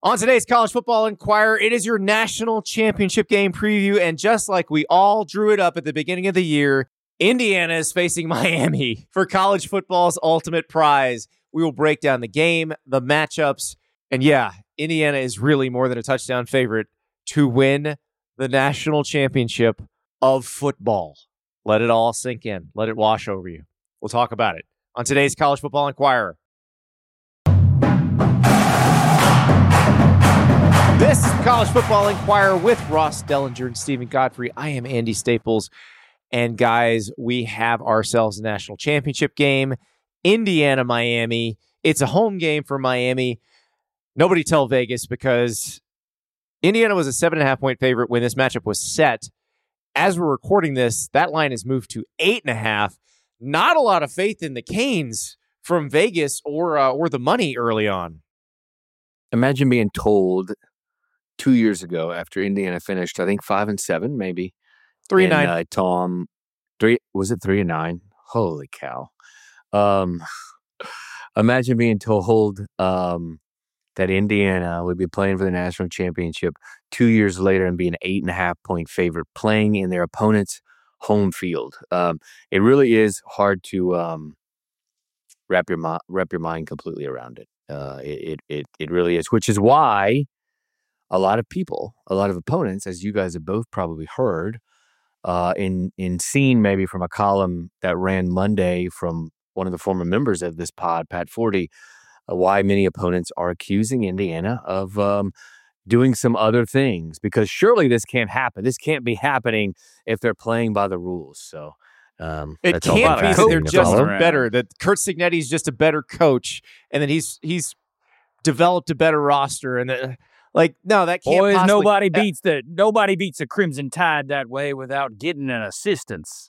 On today's College Football Inquirer, it is your national championship game preview, and just like we all drew it up at the beginning of the year, Indiana is facing Miami for college football's ultimate prize. We will break down the game, the matchups, and yeah, Indiana is really more than a touchdown favorite to win the national championship of football. Let it all sink in. Let it wash over you. We'll talk about it on today's College Football Inquirer. This is the College Football Inquirer with Ross Dellinger and Stephen Godfrey. I am Andy Staples. And guys, we have ourselves a national championship game. Indiana-Miami. It's a home game for Miami. Nobody tell Vegas because Indiana was a 7.5-point favorite when this matchup was set. As we're recording this, that line has moved to 8.5. Not a lot of faith in the Canes from Vegas or the money early on. Imagine being told 2 years ago after Indiana finished, I think 5-7, maybe 3-9. Tom, was it 3-9? Holy cow! Imagine being told that Indiana would be playing for the national championship 2 years later and be an 8.5-point favorite, playing in their opponent's home field. It really is hard to wrap your mind completely around it. It really is, which is why a lot of opponents, as you guys have both probably heard, in seen maybe from a column that ran Monday from one of the former members of this pod, Pat Forty, why many opponents are accusing Indiana of doing some other things, because surely this can't happen. This can't be happening if they're playing by the rules. So it can't be that they're just better, that Curt Cignetti's just a better coach, and that he's developed a better roster, and no, that can't. Boys, possibly... nobody beats the Crimson Tide that way without getting an assistance.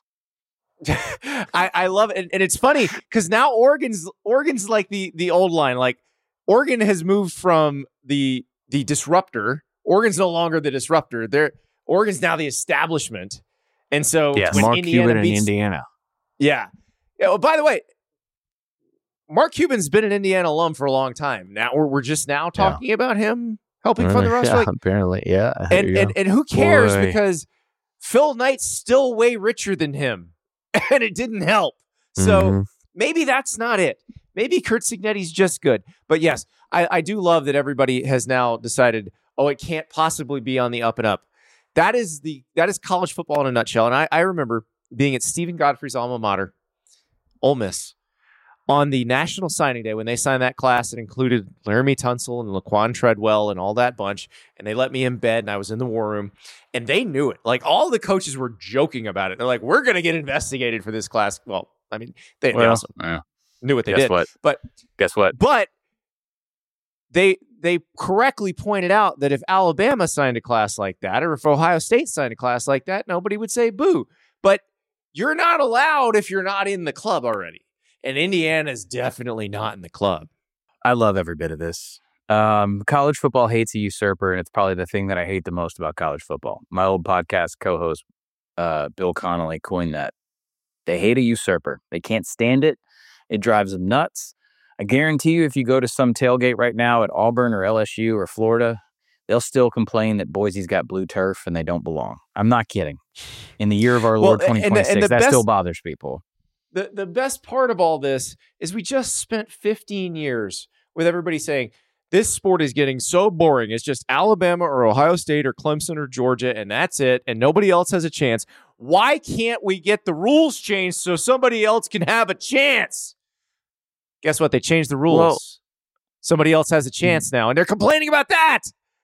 I love it, and it's funny because now Oregon's like the old line. Like Oregon has moved from the disruptor. Oregon's no longer the disruptor. Oregon's now the establishment, and so yes, when Mark Indiana Cuban beats, in Indiana. Yeah. Well, by the way, Mark Cuban's been an Indiana alum for a long time. Now we're just now talking about him helping fund the roster. Yeah, apparently, yeah. And who cares? Because Phil Knight's still way richer than him, and it didn't help. So maybe that's not it. Maybe Curt Cignetti's just good. But yes, I do love that everybody has now decided, it can't possibly be on the up and up. That is college football in a nutshell. And I remember being at Stephen Godfrey's alma mater, Ole Miss, on the National Signing Day when they signed that class. It included Laramie Tunsil and Laquan Treadwell and all that bunch. And they let me in bed, and I was in the war room. And they knew it. Like, all the coaches were joking about it. They're like, we're going to get investigated for this class. Well, I mean, they also knew what they did. But guess what? But they correctly pointed out that if Alabama signed a class like that, or if Ohio State signed a class like that, nobody would say boo. But you're not allowed if you're not in the club already. And Indiana's definitely not in the club. I love every bit of this. College football hates a usurper, and it's probably the thing that I hate the most about college football. My old podcast co-host, Bill Connolly, coined that. They hate a usurper. They can't stand it. It drives them nuts. I guarantee you, if you go to some tailgate right now at Auburn or LSU or Florida, they'll still complain that Boise's got blue turf and they don't belong. I'm not kidding. In the year of our Lord 2026, that still bothers people. The best part of all this is we just spent 15 years with everybody saying, this sport is getting so boring. It's just Alabama or Ohio State or Clemson or Georgia, and that's it, and nobody else has a chance. Why can't we get the rules changed so somebody else can have a chance? Guess what? They changed the rules. Well, somebody else has a chance now, and they're complaining about that.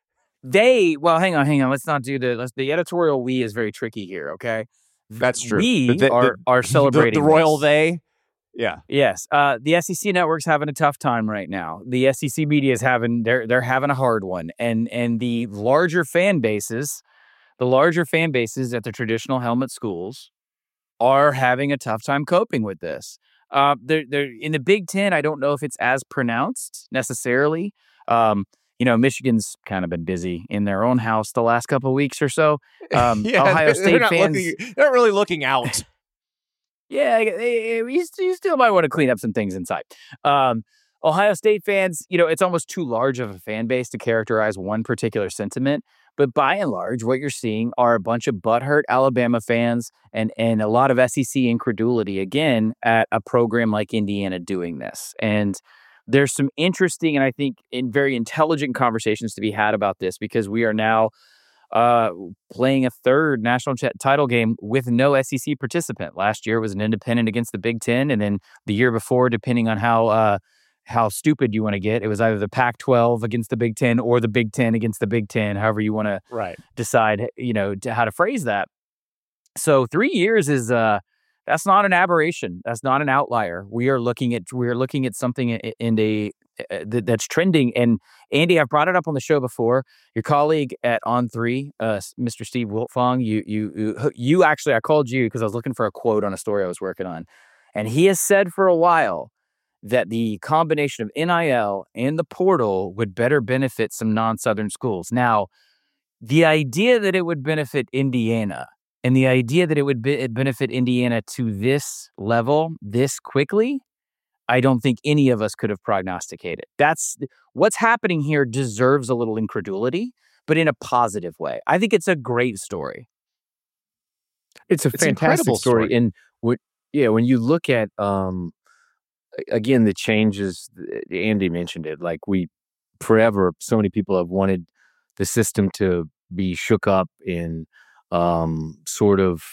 Hang on. Let's not do the editorial we is very tricky here, okay? That's true. We are celebrating the royal they. Yeah. Yes. The SEC network's having a tough time right now. The SEC media is they're having a hard one, and the larger fan bases at the traditional helmet schools are having a tough time coping with this. They're in the Big Ten. I don't know if it's as pronounced necessarily. Michigan's kind of been busy in their own house the last couple of weeks or so. Ohio State fans, they're not really looking out. Yeah, you still might want to clean up some things inside. Ohio State fans, it's almost too large of a fan base to characterize one particular sentiment. But by and large, what you're seeing are a bunch of butthurt Alabama fans and a lot of SEC incredulity, again, at a program like Indiana doing this. And there's some interesting and I think very intelligent conversations to be had about this, because we are now playing a third national title game with no SEC participant. Last year was an independent against the Big Ten, and then the year before, depending on how stupid you want to get, it was either the Pac-12 against the Big Ten or the Big Ten against the Big Ten, however you want to decide, how to phrase that. So 3 years is that's not an aberration. That's not an outlier. We are looking at something in that's trending. And Andy, I've brought it up on the show before. Your colleague at On3, Mr. Steve Wiltfong, you actually, I called you because I was looking for a quote on a story I was working on, and he has said for a while that the combination of NIL and the portal would better benefit some non-Southern schools. Now, the idea that it would benefit Indiana and the idea that it would benefit Indiana to this level, this quickly, I don't think any of us could have prognosticated. That's what's happening here deserves a little incredulity, but in a positive way. I think it's a great story. It's a fantastic story. And when you look at, again, the changes, Andy mentioned it, like forever, so many people have wanted the system to be shook up and sort of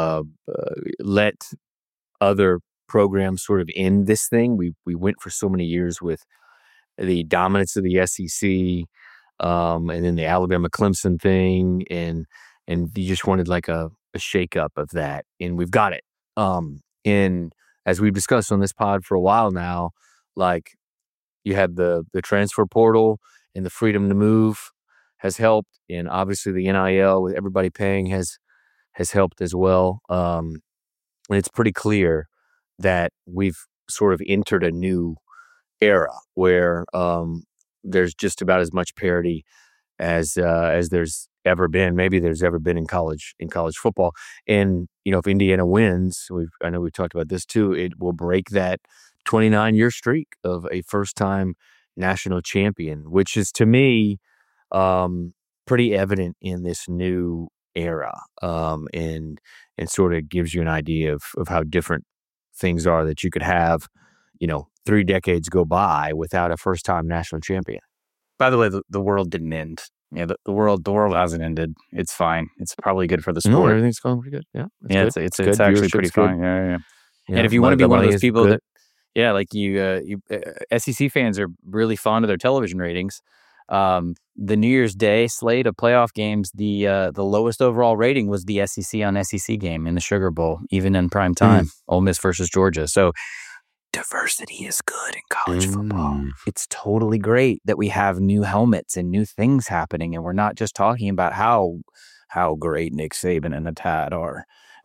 let other programs sort of end this thing. We went for so many years with the dominance of the SEC, and then the Alabama Clemson thing, and you just wanted like a shakeup of that, and we've got it. And as we've discussed on this pod for a while now, like you had the transfer portal and the freedom to move has helped, and obviously the NIL with everybody paying has helped as well. And it's pretty clear that we've sort of entered a new era where there's just about as much parity as there's ever been. Maybe there's ever been in college football. And if Indiana wins, I know we've talked about this too, it will break that 29-year streak of a first-time national champion, which is to me pretty evident in this new era, and sort of gives you an idea of how different things are, that you could have 3 decades go by without a first-time national champion. By the way, the world didn't end. Yeah, the world hasn't ended. It's fine. It's probably good for the sport. No, everything's going pretty good. Yeah, it's actually pretty fine. Yeah. And if you want to be one of those people that, like you SEC fans are really fond of their television ratings. The New Year's Day slate of playoff games, the lowest overall rating was the SEC on SEC game in the Sugar Bowl, even in prime time. Ole Miss versus Georgia. So diversity is good in college football. It's totally great that we have new helmets and new things happening, and we're not just talking about how great Nick Saban and the Tad are,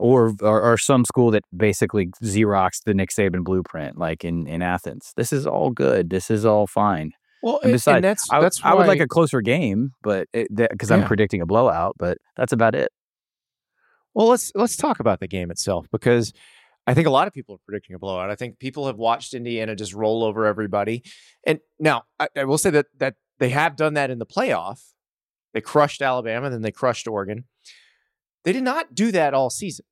or some school that basically Xeroxed the Nick Saban blueprint, like in Athens. This is all good. This is all fine. Well, and besides, that's why I would like a closer game, but because I'm predicting a blowout, but that's about it. Well, let's talk about the game itself, because I think a lot of people are predicting a blowout. I think people have watched Indiana just roll over everybody. And now I will say that they have done that in the playoff. They crushed Alabama, then they crushed Oregon. They did not do that all season.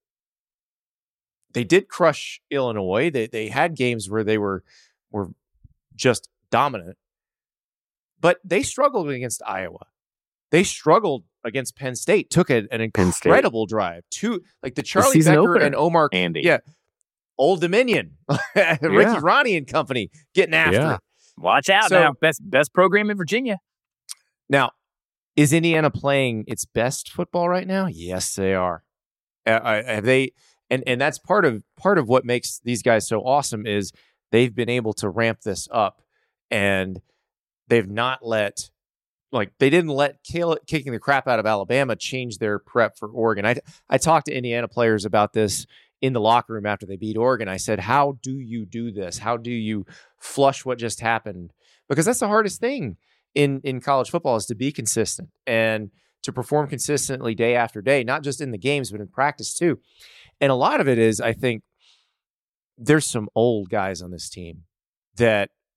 They did crush Illinois. They had games where they were just dominant. But they struggled against Iowa. They struggled against Penn State. Took an incredible drive. Like the Charlie Becker and Omar Andy. Yeah. Old Dominion. Ricky Ronnie and company getting after it. Watch out now. Best program in Virginia. Now, is Indiana playing its best football right now? Yes, they are. Have they? And that's part of what makes these guys so awesome is they've been able to ramp this up, and they've not let, they didn't let kicking the crap out of Alabama change their prep for Oregon. I talked to Indiana players about this in the locker room after they beat Oregon. I said, how do you do this? How do you flush what just happened? Because that's the hardest thing in college football, is to be consistent and to perform consistently day after day, not just in the games, but in practice too. And a lot of it is, I think, there's some old guys on this team that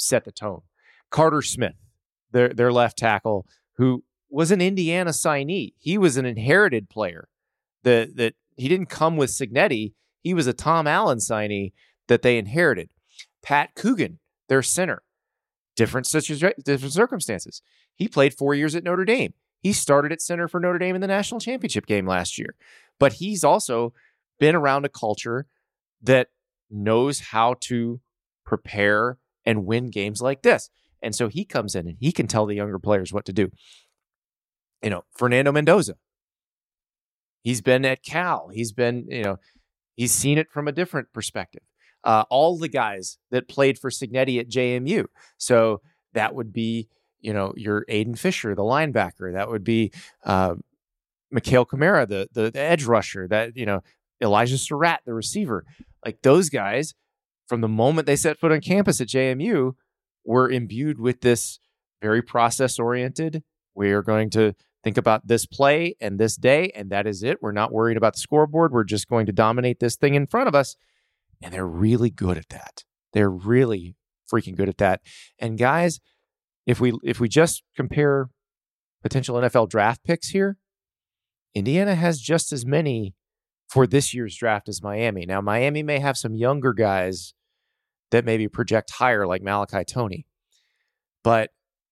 set the tone. Carter Smith, their left tackle, who was an Indiana signee. He was an inherited player. That he didn't come with Cignetti. He was a Tom Allen signee that they inherited. Pat Coogan, their center. Different circumstances. He played 4 years at Notre Dame. He started at center for Notre Dame in the national championship game last year. But he's also been around a culture that knows how to prepare and win games like this. And so he comes in and he can tell the younger players what to do. Fernando Mendoza. He's been at Cal. He's been, he's seen it from a different perspective. All the guys that played for Cignetti at JMU. So that would be, your Aiden Fisher, the linebacker. That would be Mikhail Kamara, the edge rusher. That, Elijah Surratt, the receiver. Like those guys, from the moment they set foot on campus at JMU, were imbued with this very process-oriented. We are going to think about this play and this day, and that is it. We're not worried about the scoreboard. We're just going to dominate this thing in front of us. And they're really good at that. They're really freaking good at that. And guys, if we just compare potential NFL draft picks here, Indiana has just as many for this year's draft as Miami. Now, Miami may have some younger guys that maybe project higher, like Malachi Toney. But,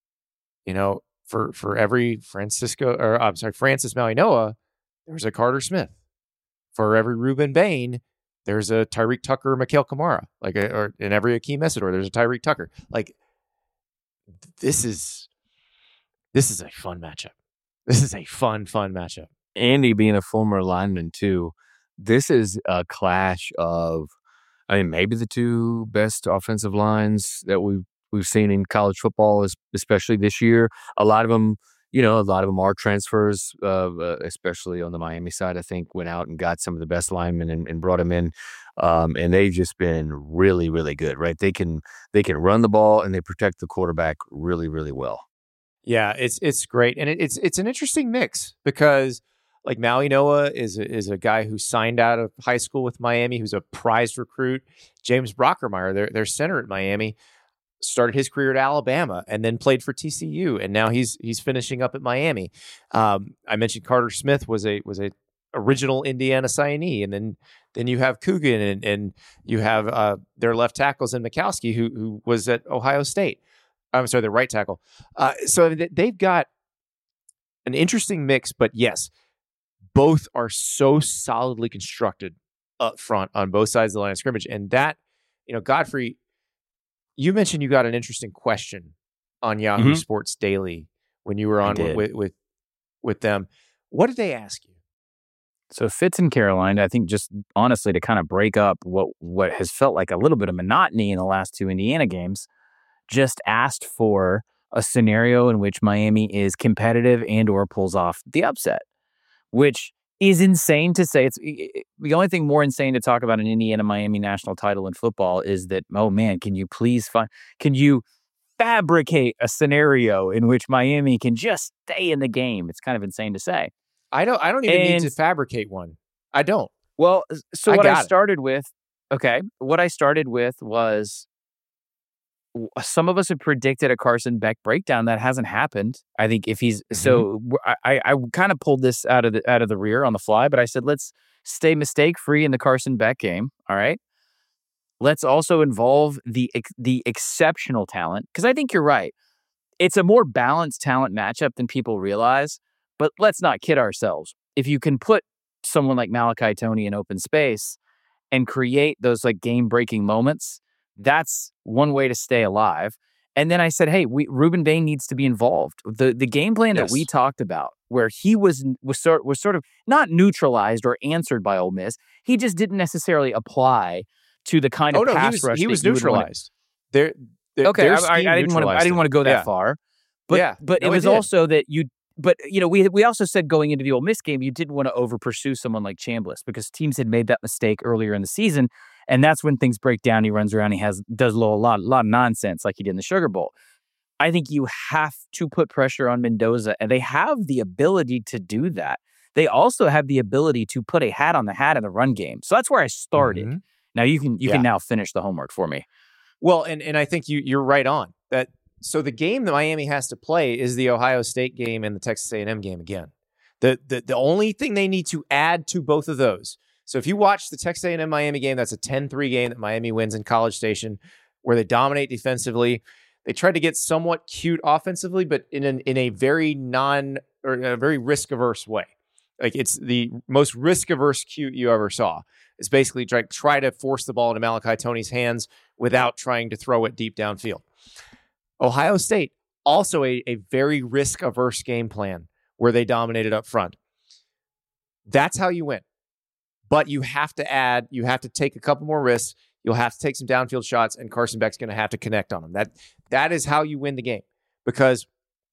for every Francis Mauigoa, there's a Carter Smith. For every Ruben Bain, there's a Tyreek Tucker or Mikhail Kamara. Or in every Akeem Mesidor, there's a Tyreek Tucker. This is a fun matchup. This is a fun matchup. Andy being a former lineman too, this is a clash of, maybe the two best offensive lines that we've seen in college football, especially this year. A lot of them are transfers, especially on the Miami side. I think went out and got some of the best linemen and brought them in, and they've just been really, really good. Right? They can run the ball and they protect the quarterback really, really well. Yeah, it's great, and it's an interesting mix because like Mauigoa is a guy who signed out of high school with Miami, who's a prized recruit. James Brockermeyer, their center at Miami, started his career at Alabama and then played for TCU, and now he's finishing up at Miami. I mentioned Carter Smith was a original Indiana signee, and then you have Coogan and you have their left tackles in Mikowski who was at Ohio State. I'm sorry, the right tackle. So they've got an interesting mix, but yes, both are so solidly constructed up front on both sides of the line of scrimmage. And that, Godfrey, you mentioned you got an interesting question on Yahoo Sports Daily when you were on with them. What did they ask you? So Fitz and Caroline, I think just honestly to kind of break up what has felt like a little bit of monotony in the last two Indiana games, just asked for a scenario in which Miami is competitive and or pulls off the upset, which is insane to say. It's the only thing more insane to talk about an Indiana-Miami national title in football is that, oh man, can you fabricate a scenario in which Miami can just stay in the game? It's kind of insane to say. I don't even need to fabricate one. I don't. Well, so what I started with was some of us have predicted a Carson Beck breakdown. That hasn't happened. I think if he's so, I kind of pulled this out of the rear on the fly, but I said let's stay mistake free in the Carson Beck game. All right, let's also involve the exceptional talent because I think you're right. It's a more balanced talent matchup than people realize. But let's not kid ourselves. If you can put someone like Malachi Toney in open space and create those like game-breaking moments, that's one way to stay alive. And then I said, hey, Ruben Bain needs to be involved. The game plan that we talked about, where he was sort of not neutralized or answered by Ole Miss, he just didn't necessarily apply to the kind of pass rush. He was neutralized. I didn't want to go that far, but it was also that you. But, we also said going into the Ole Miss game, you didn't want to over-pursue someone like Chambliss because teams had made that mistake earlier in the season, and that's when things break down. He runs around, does a lot of nonsense like he did in the Sugar Bowl. I think you have to put pressure on Mendoza, and they have the ability to do that. They also have the ability to put a hat on the hat in the run game. So that's where I started. Now you can now finish the homework for me. Well, and I think you're right on that. So the game that Miami has to play is the Ohio State game and the Texas A&M game again. The only thing they need to add to both of those. So if you watch the Texas A&M Miami game, that's a 10-3 game that Miami wins in College Station, where they dominate defensively. They tried to get somewhat cute offensively, but in a very a very risk averse way. Like it's the most risk averse cute you ever saw. It's basically try to force the ball into Malachi Tony's hands without trying to throw it deep downfield. Ohio State, also a very risk-averse game plan where they dominated up front. That's how you win. But you have to take a couple more risks. You'll have to take some downfield shots, and Carson Beck's going to have to connect on them. That is how you win the game, because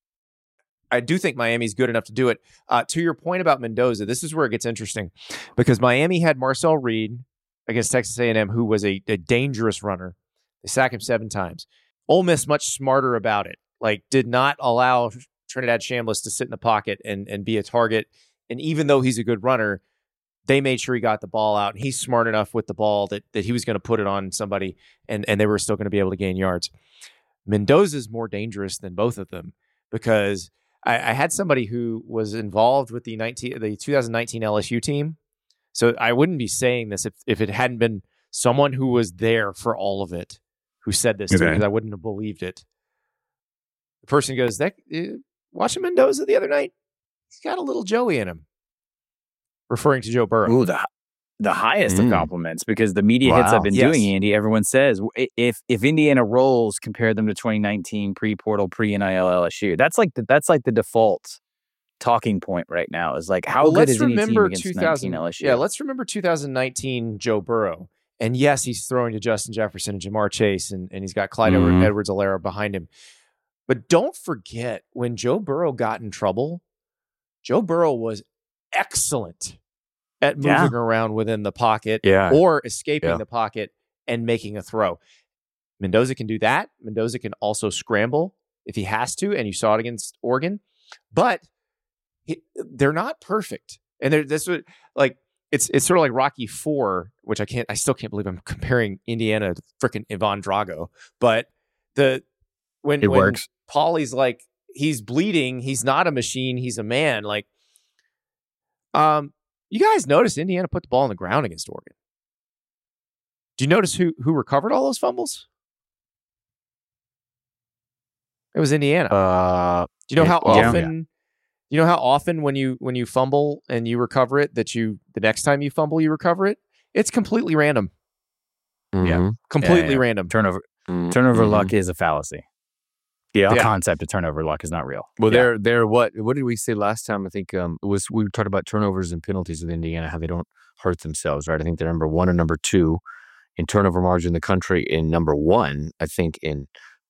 I do think Miami's good enough to do it. To your point about Mendoza, this is where it gets interesting, because Miami had Marcel Reed against Texas A&M, who was a dangerous runner. They sacked him 7 times. Ole Miss much smarter about it. Like, did not allow Trinidad Chambliss to sit in the pocket and be a target. And even though he's a good runner, they made sure he got the ball out. And he's smart enough with the ball that he was going to put it on somebody, and they were still going to be able to gain yards. Mendoza's more dangerous than both of them, because I had somebody who was involved with the 2019 LSU team. So I wouldn't be saying this if it hadn't been someone who was there for all of it who said this to me, because I wouldn't have believed it. The person goes, watching Mendoza the other night, he's got a little Joey in him. Referring to Joe Burrow. Ooh, the highest of compliments, because the media hits I've been doing, Andy, everyone says, if Indiana rolls, compare them to 2019 pre-portal, pre-NIL LSU. That's like the default talking point right now, is like, how good is any team against 2019 LSU? Yeah, let's remember 2019 Joe Burrow. And yes, he's throwing to Justin Jefferson and Jamar Chase, and he's got Clyde Edwards-Helaire behind him. But don't forget, when Joe Burrow got in trouble, Joe Burrow was excellent at moving around within the pocket or escaping the pocket and making a throw. Mendoza can do that. Mendoza can also scramble if he has to, and you saw it against Oregon. But they're not perfect. And it's sort of like Rocky IV, which I still can't believe I'm comparing Indiana to freaking Ivan Drago. But when Paulie's like, he's bleeding, he's not a machine, he's a man. Like, you guys notice Indiana put the ball on the ground against Oregon. Do you notice who recovered all those fumbles? It was Indiana. Do you know how often? You know how often when you fumble and you recover it, that the next time you fumble you recover it? It's completely random. Mm-hmm. Yeah, completely random. Turnover luck is a fallacy. Yeah, the concept of turnover luck is not real. Well, they're what did we say last time? I think we talked about turnovers and penalties with Indiana, how they don't hurt themselves, right? I think they're number 1 and number 2 in turnover margin in the country, and number 1, I think, in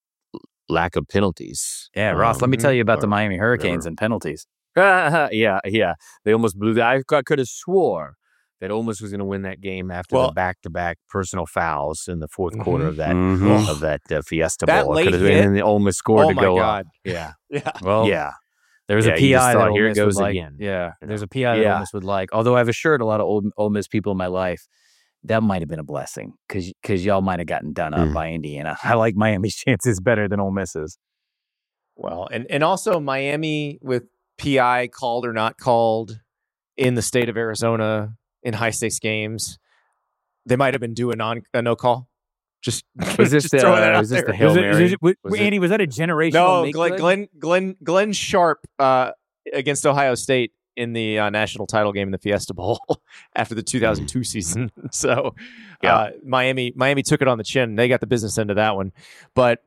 lack of penalties. Yeah, Ross, let me tell you about the Miami Hurricanes and penalties. Yeah. They almost blew that. I could have swore that Ole Miss was going to win that game after the back-to-back personal fouls in the fourth quarter of that Fiesta Bowl. Late hit, and the Ole Miss scored to go up. Yeah. Well, there was a PI that here it goes again. Yeah, there's a PI that Ole Miss would like. Although I've assured a lot of Ole Miss people in my life, that might have been a blessing, because y'all might have gotten done up by Indiana. I like Miami's chances better than Ole Miss's. Well, and also Miami with PI called or not called in the state of Arizona in high stakes games, they might have been due a no call. Just was this just throwing that out there. The Hail Mary? Andy, was that a generational? No, Glenn Sharp against Ohio State in the national title game in the Fiesta Bowl after the 2002 season. So Miami took it on the chin. They got the business end of that one. But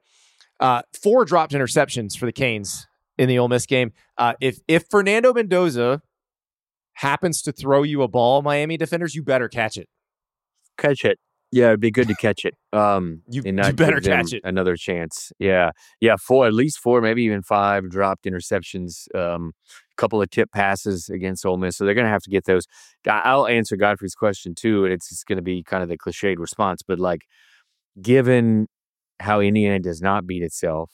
4 dropped interceptions for the Canes in the Ole Miss game. If Fernando Mendoza happens to throw you a ball, Miami defenders, you better catch it. Catch it. Yeah, it'd be good to catch it. You better catch it. Another chance. Yeah. 4, at least 4, maybe even 5 dropped interceptions. A couple of tip passes against Ole Miss, so they're going to have to get those. I'll answer Godfrey's question too, and it's just going to be kind of the cliched response, but like, given how Indiana does not beat itself,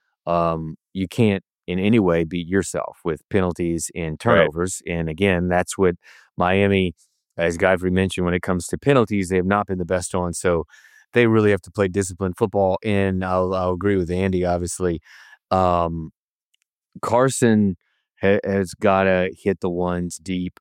you can't in any way beat yourself with penalties and turnovers. Right. And again, that's what Miami, as Godfrey mentioned, when it comes to penalties, they have not been the best on. So they really have to play disciplined football. And I'll agree with Andy, obviously. Carson has got to hit the ones deep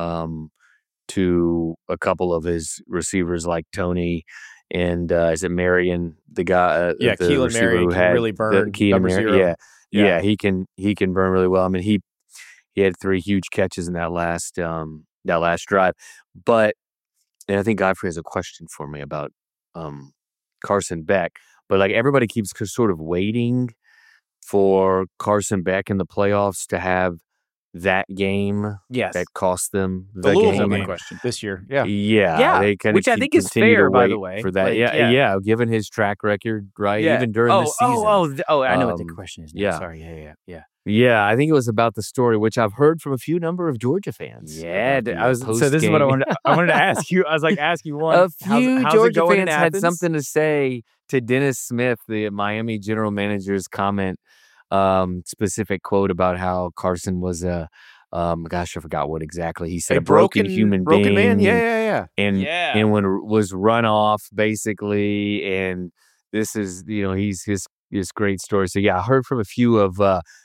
to a couple of his receivers like Tony and is it Marion, the guy? The Keelan Marion can really burn. Number 0. Yeah, he can burn really well. I mean, he had 3 huge catches in that last drive. But and I think Godfrey has a question for me about Carson Beck. But like everybody keeps sort of waiting for Carson Beck in the playoffs to have that game that cost them the game question this year. Yeah. They kind which I think is fair, by the way. For that, like, given his track record, right? Yeah. Even during the season. I know what the question is now. Yeah. Sorry. Yeah. Yeah, I think it was about the story, which I've heard from a few number of Georgia fans. Yeah, so this is what I wanted to ask you. I was like, ask you one. A few Georgia fans had something to say to Dennis Smith, the Miami general manager's comment, specific quote about how Carson was I forgot what exactly he said. A broken human being, man. Yeah. And when it was run off basically, and this is he's his great story. So yeah, I heard from a few of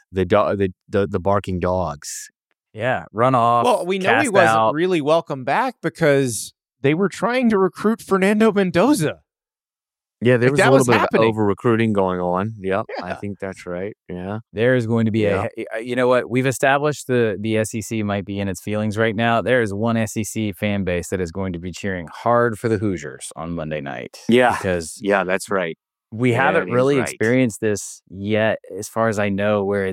the barking dogs. Yeah, run off. Well, we know he wasn't really welcome back because they were trying to recruit Fernando Mendoza. Yeah, there was a little bit of over-recruiting going on. Yep, yeah. I think that's right. Yeah. There is going to be you know what? We've established the SEC might be in its feelings right now. There is one SEC fan base that is going to be cheering hard for the Hoosiers on Monday night. Yeah. Because that's right. We haven't really experienced this yet, as far as I know, where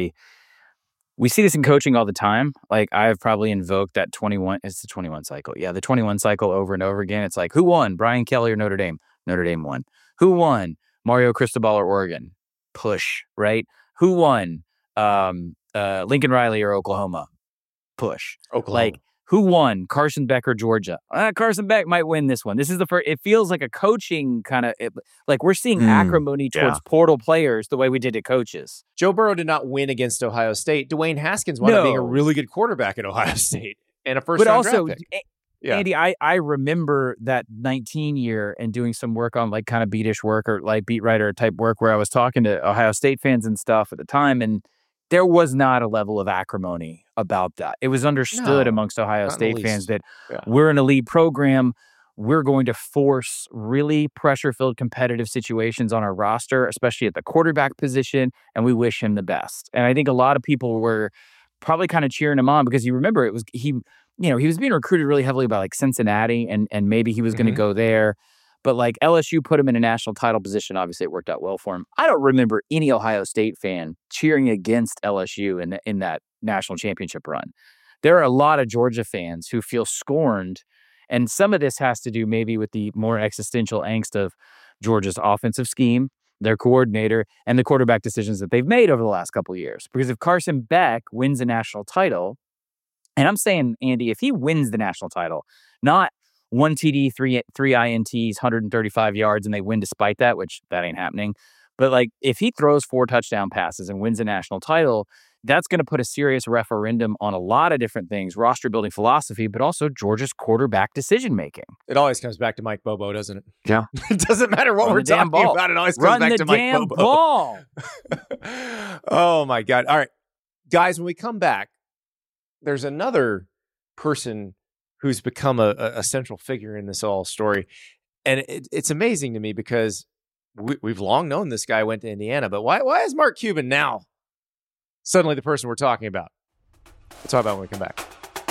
we see this in coaching all the time. Like I've probably invoked that 21, it's the 21 cycle. Yeah, the 21 cycle over and over again. It's like, who won, Brian Kelly or Notre Dame? Notre Dame won. Who won, Mario Cristobal or Oregon? Push, right? Who won, Lincoln Riley or Oklahoma? Push. Oklahoma. Like, who won, Carson Beck or Georgia? Carson Beck might win this one. This is the first. It feels like a coaching kind of like we're seeing acrimony towards portal players the way we did to coaches. Joe Burrow did not win against Ohio State. Dwayne Haskins wound up being a really good quarterback at Ohio State and a first-round draft pick. Yeah. Andy, I remember that 19 year and doing some work on like kind of beatish work or like beat writer type work where I was talking to Ohio State fans and stuff at the time, and there was not a level of acrimony about that. It was understood amongst Ohio State fans that we're an elite program. We're going to force really pressure-filled competitive situations on our roster, especially at the quarterback position, and we wish him the best. And I think a lot of people were probably kind of cheering him on because you remember it was he was being recruited really heavily by like Cincinnati and maybe he was going to go there. But like LSU put him in a national title position. Obviously, it worked out well for him. I don't remember any Ohio State fan cheering against LSU in that national championship run. There are a lot of Georgia fans who feel scorned. And some of this has to do maybe with the more existential angst of Georgia's offensive scheme, their coordinator, and the quarterback decisions that they've made over the last couple of years. Because if Carson Beck wins a national title, and I'm saying, Andy, if he wins the national title, not 1 TD, 3 INTs, 135 yards, and they win despite that, which that ain't happening. But like if he throws 4 touchdown passes and wins a national title, that's going to put a serious referendum on a lot of different things, roster building philosophy, but also Georgia's quarterback decision making. It always comes back to Mike Bobo, doesn't it? Yeah. It doesn't matter what we're talking about. It always comes back to Mike Bobo. Ball. Oh my God. All right. Guys, when we come back, there's another person who's become a central figure in this whole story. And it's amazing to me because we've long known this guy went to Indiana, but why is Mark Cuban now suddenly the person we're talking about? We'll talk about it when we come back.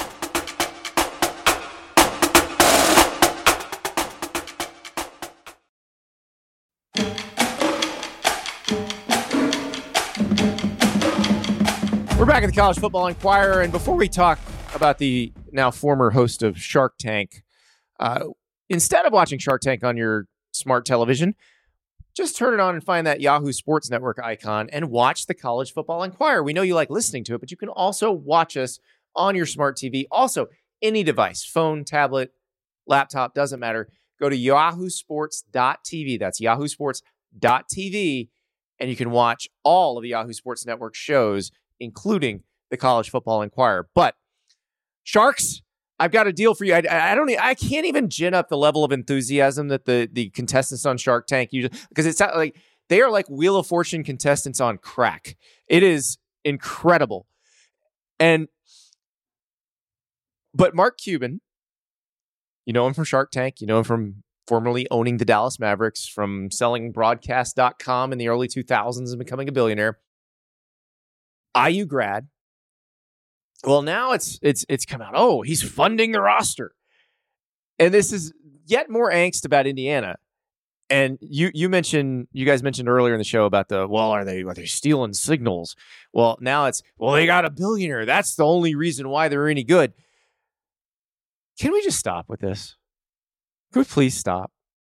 We're back at the College Football Inquirer, and before we talk about the now former host of Shark Tank, instead of watching Shark Tank on your smart television, just turn it on and find that Yahoo Sports Network icon and watch the College Football Inquirer. We know you like listening to it, but you can also watch us on your smart TV. Also, any device, phone, tablet, laptop, doesn't matter. Go to yahoosports.tv. That's yahoosports.tv, and you can watch all of the Yahoo Sports Network shows, including the College Football Inquirer. But Sharks, I've got a deal for you. I can't even gin up the level of enthusiasm that the contestants on Shark Tank usually, because it's not like they are like Wheel of Fortune contestants on crack. It is incredible. But Mark Cuban, you know him from Shark Tank, you know him from formerly owning the Dallas Mavericks, from selling broadcast.com in the early 2000s and becoming a billionaire. IU grad. Well, now it's come out. Oh, he's funding the roster. And this is yet more angst about Indiana. And you guys mentioned earlier in the show about are they stealing signals? Well, now it's, they got a billionaire. That's the only reason why they're any good. Can we just stop with this? Can we please stop?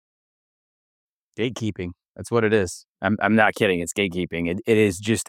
Gatekeeping. That's what it is. I'm not kidding. It's gatekeeping. It is just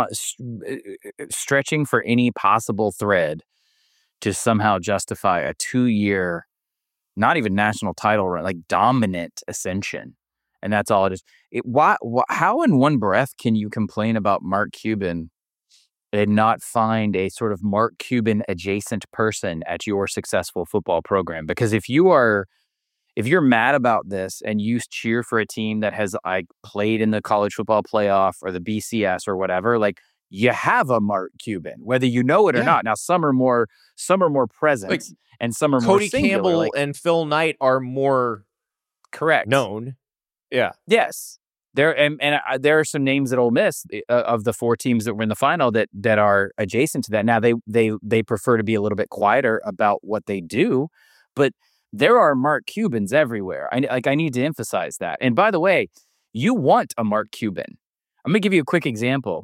stretching for any possible thread to somehow justify a 2-year, not even national title run, like dominant ascension. And that's all it is. How in one breath can you complain about Mark Cuban and not find a sort of Mark Cuban adjacent person at your successful football program? Because if you're mad about this and you cheer for a team that has played in the college football playoff or the BCS or whatever, like, you have a Mark Cuban, whether you know it or not. Now, some are more present, and some are Cody more singular. Campbell and Phil Knight are more correct known. Yeah. Yes. There are some names at Ole Miss of the 4 teams that were in the final that are adjacent to that. Now they prefer to be a little bit quieter about what they do, but there are Mark Cubans everywhere. I need to emphasize that. And by the way, you want a Mark Cuban. I'm going to give you a quick example.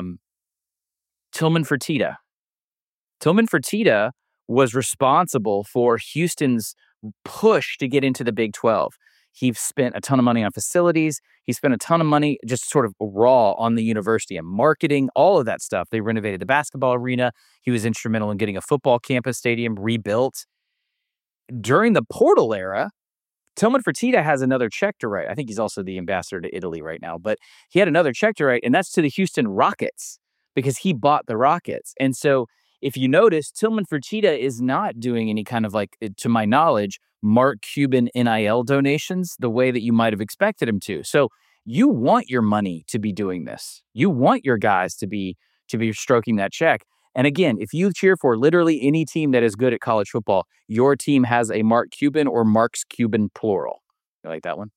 Tillman Fertitta. Tillman Fertitta was responsible for Houston's push to get into the Big 12. He spent a ton of money on facilities. He spent a ton of money just sort of raw on the university and marketing, all of that stuff. They renovated the basketball arena. He was instrumental in getting a football campus stadium rebuilt. During the portal era, Tillman Fertitta has another check to write. I think he's also the ambassador to Italy right now, but he had another check to write, and that's to the Houston Rockets because he bought the Rockets. And so if you notice, Tillman Fertitta is not doing any kind of, to my knowledge, Mark Cuban NIL donations the way that you might have expected him to. So you want your money to be doing this. You want your guys to be stroking that check. And again, if you cheer for literally any team that is good at college football, your team has a Mark Cuban or Mark's Cuban plural. You like that one?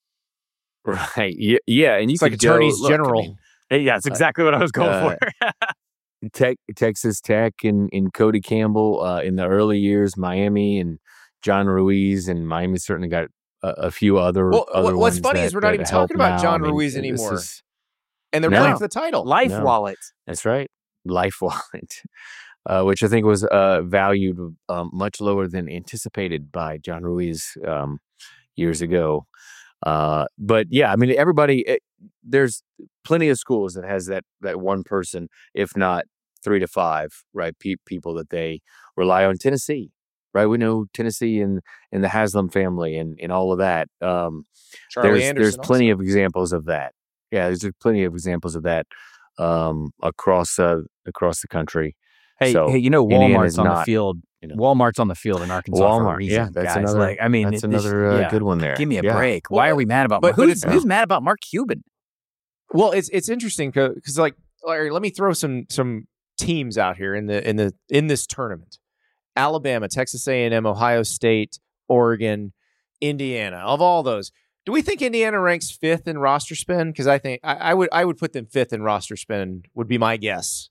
Right. Yeah. And it's like attorneys general. Yeah, that's exactly what I was going for. Texas Tech and Cody Campbell in the early years, Miami and John Ruiz, and Miami certainly got a few other. What's funny is we're not even talking about John Ruiz anymore, and they're playing for the title. Wallet. That's right. Life Wallet, which I think was valued much lower than anticipated by John Ruiz years ago. But yeah, I mean, everybody, there's plenty of schools that has that one person, if not 3 to 5, right? People that they rely on. Tennessee, right? We know Tennessee and the Haslam family and all of that. There's plenty of examples of that. Yeah, there's plenty of examples of that across the country. Hey, Walmart's on the field. Walmart's on the field in Arkansas for a reason. Yeah, that's guys. another. That's another good one there. Give me a break. Why are we mad about? Who's mad about Mark Cuban? Well, it's interesting because let me throw some teams out here in this tournament: Alabama, Texas A&M, Ohio State, Oregon, Indiana. Of all those, do we think Indiana ranks 5th in roster spend? Because I think I would put them 5th in roster spend. Would be my guess.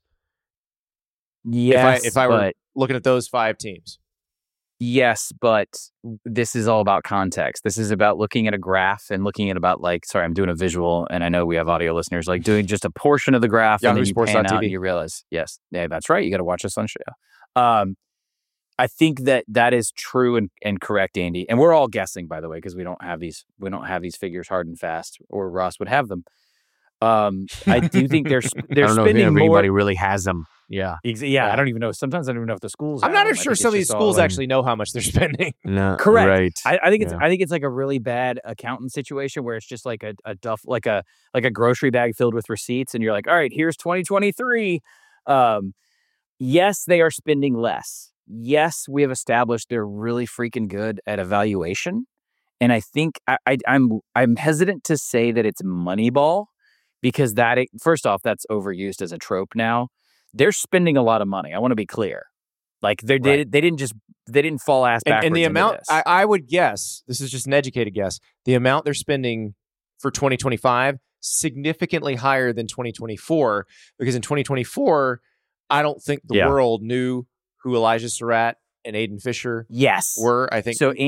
Yes, if I were looking at those 5 teams. Yes, but this is all about context. This is about looking at a graph and looking at sorry, I'm doing a visual, and I know we have audio listeners, doing just a portion of the graph, and then you pan out and you realize, yes, yeah, that's right. You got to watch us on show. I think that is true and correct, Andy. And we're all guessing, by the way, because we don't have these figures hard and fast, or Ross would have them. I do think they're I don't know spending if more. Anybody really has them. Yeah. I don't even know. Sometimes I don't even know if the schools. I'm not even sure some of these schools actually know how much they're spending. No, correct. Right. I think it's like a really bad accountant situation where it's just like a duff, like a grocery bag filled with receipts, and you're like, all right, here's 2023. Yes, they are spending less. yes, we have established they're really freaking good at evaluation. And I think I'm hesitant to say that it's Moneyball because first off, that's overused as a trope now. They're spending a lot of money. I want to be clear. Like they didn't fall ass backwards. And the amount, this. I would guess, this is just an educated guess, the amount they're spending for 2025 significantly higher than 2024, because in 2024, I don't think the world knew who Elijah Surratt and Aiden Fisher were. I think so.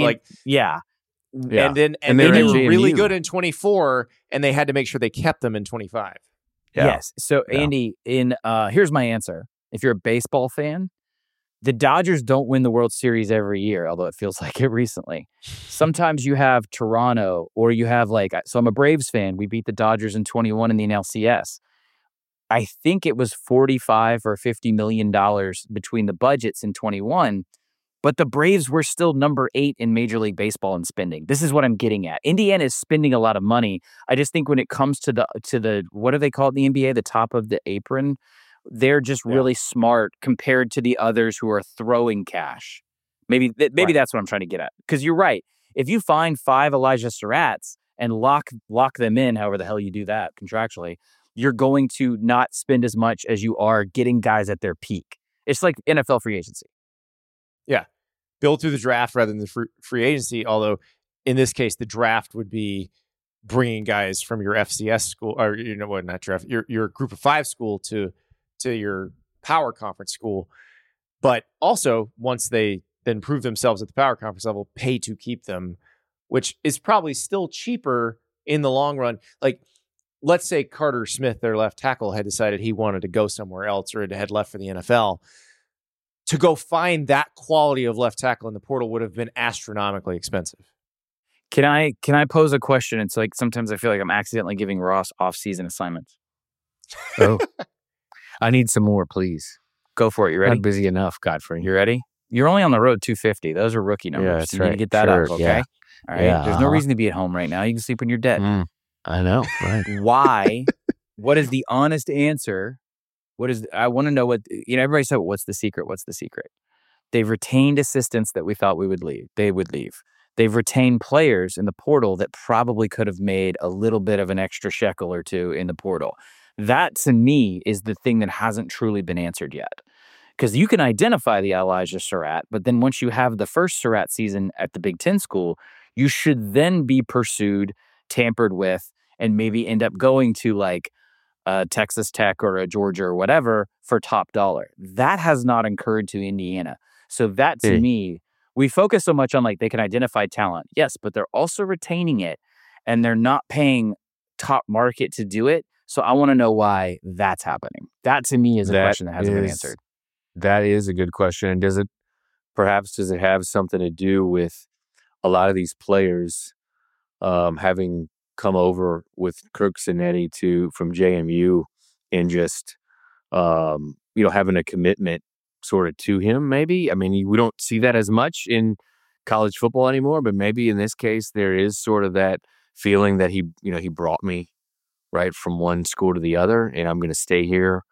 And they were really good in 24, and they had to make sure they kept them in 25. Yeah. Yes. So Andy, here's my answer. If you're a baseball fan, the Dodgers don't win the World Series every year, although it feels like it recently. Sometimes you have Toronto, or you have so I'm a Braves fan. We beat the Dodgers in 21 in the NLCS. I think it was $45 or $50 million between the budgets in 21. But the Braves were still number 8 in Major League Baseball in spending. This is what I'm getting at. Indiana is spending a lot of money. I just think when it comes to the what do they call it in the NBA? The top of the apron. They're just really smart compared to the others who are throwing cash. Maybe that's what I'm trying to get at. Because you're right. If you find 5 Elijah Surratts and lock them in, however the hell you do that contractually, you're going to not spend as much as you are getting guys at their peak. It's like NFL free agency. Yeah. Build through the draft rather than the free agency. Although in this case, the draft would be bringing guys from your FCS school, or not draft, your group of 5 school to your power conference school. But also, once they then prove themselves at the power conference level, pay to keep them, which is probably still cheaper in the long run. Like, let's say Carter Smith, their left tackle, had decided he wanted to go somewhere else or had left for the NFL. To go find that quality of left tackle in the portal would have been astronomically expensive. Can I pose a question? It's like sometimes I feel like I'm accidentally giving Ross off-season assignments. Oh, I need some more, please. Go for it. You ready? I'm busy enough, Godfrey. You ready? You're only on the road 250. Those are rookie numbers. Yeah, that's you right. need to get that up, okay? Yeah. All right. Yeah. There's no reason to be at home right now. You can sleep when you're dead. I know. Right. Why? What is the honest answer? I want to know what, everybody said, what's the secret? What's the secret? They've retained assistants that we thought they would leave. They've retained players in the portal that probably could have made a little bit of an extra shekel or two in the portal. That, to me, is the thing that hasn't truly been answered yet. Because you can identify the Elijah Surratt, but then once you have the first Surratt season at the Big Ten school, you should then be pursued, tampered with, and maybe end up going to Texas Tech or a Georgia or whatever for top dollar. That has not occurred to Indiana. So that, to me, we focus so much on they can identify talent. Yes, but they're also retaining it, and they're not paying top market to do it. So I want to know why that's happening. That, to me, is a question that hasn't been answered. That is a good question. And does it have something to do with a lot of these players having come over with Kirk Cinetti from JMU and just having a commitment sort of to him? Maybe. I mean, we don't see that as much in college football anymore, but maybe in this case there is sort of that feeling that he brought me right from one school to the other, and I'm going to stay here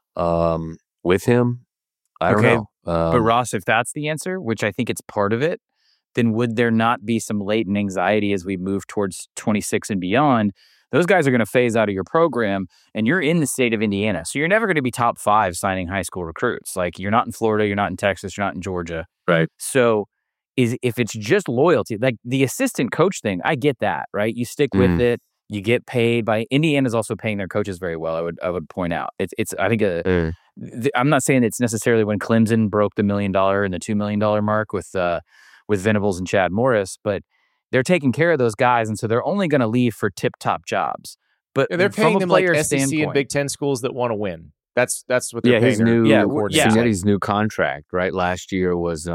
with him. I don't know. But Ross, if that's the answer, which I think it's part of it, then would there not be some latent anxiety as we move towards 26 and beyond? Those guys are going to phase out of your program, and you're in the state of Indiana. So you're never going to be top 5 signing high school recruits. You're not in Florida, you're not in Texas, you're not in Georgia. Right. So if it's just loyalty, the assistant coach thing, I get that, right? You stick with it. You get paid by Indiana's also paying their coaches very well. I would point out it's I think I'm not saying it's necessarily when Clemson broke the $1 million and the $2 million mark with Venables and Chad Morris, but they're taking care of those guys, and so they're only going to leave for tip top jobs. But they're paying them like SEC and Big Ten schools that want to win. That's what they're paying. Cinetti's new contract right last year was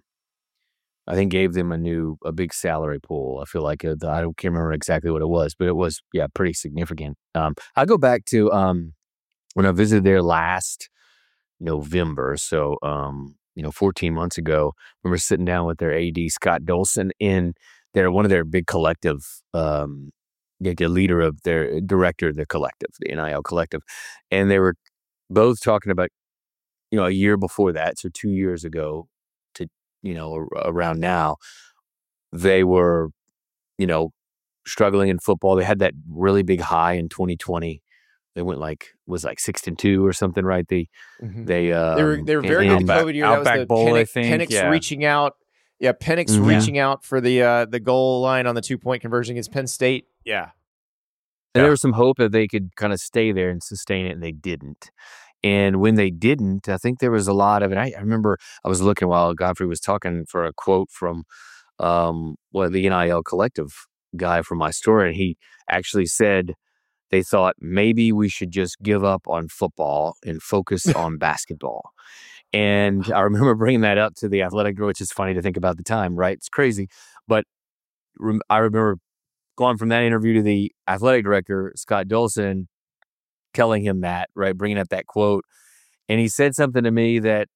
I think gave them a big salary pool. I feel like I can't remember exactly what it was, but it was pretty significant. I go back to when I visited there last November, so 14 months ago. I remember sitting down with their AD Scott Dolson in one of their big collective, the leader of their director of the collective, the NIL collective, and they were both talking about a year before that, so 2 years ago. around now, they were, struggling in football. They had that really big high in 2020. They went was 6-2 or something, right? They were very good in COVID year. Outback That was Bowl, I the think. Penix reaching out. Yeah, Penix reaching out for the goal line on the 2-point conversion against Penn State. Yeah. And there was some hope that they could kind of stay there and sustain it, and they didn't. And when they didn't, I think there was a lot of it. I remember I was looking while Godfrey was talking for a quote from the NIL Collective guy from my story, and he actually said they thought maybe we should just give up on football and focus on basketball. And I remember bringing that up to the athletic, which is funny to think about the time, right? It's crazy. But I remember going from that interview to the athletic director, Scott Dolson, telling him that, right, bringing up that quote. And he said something to me that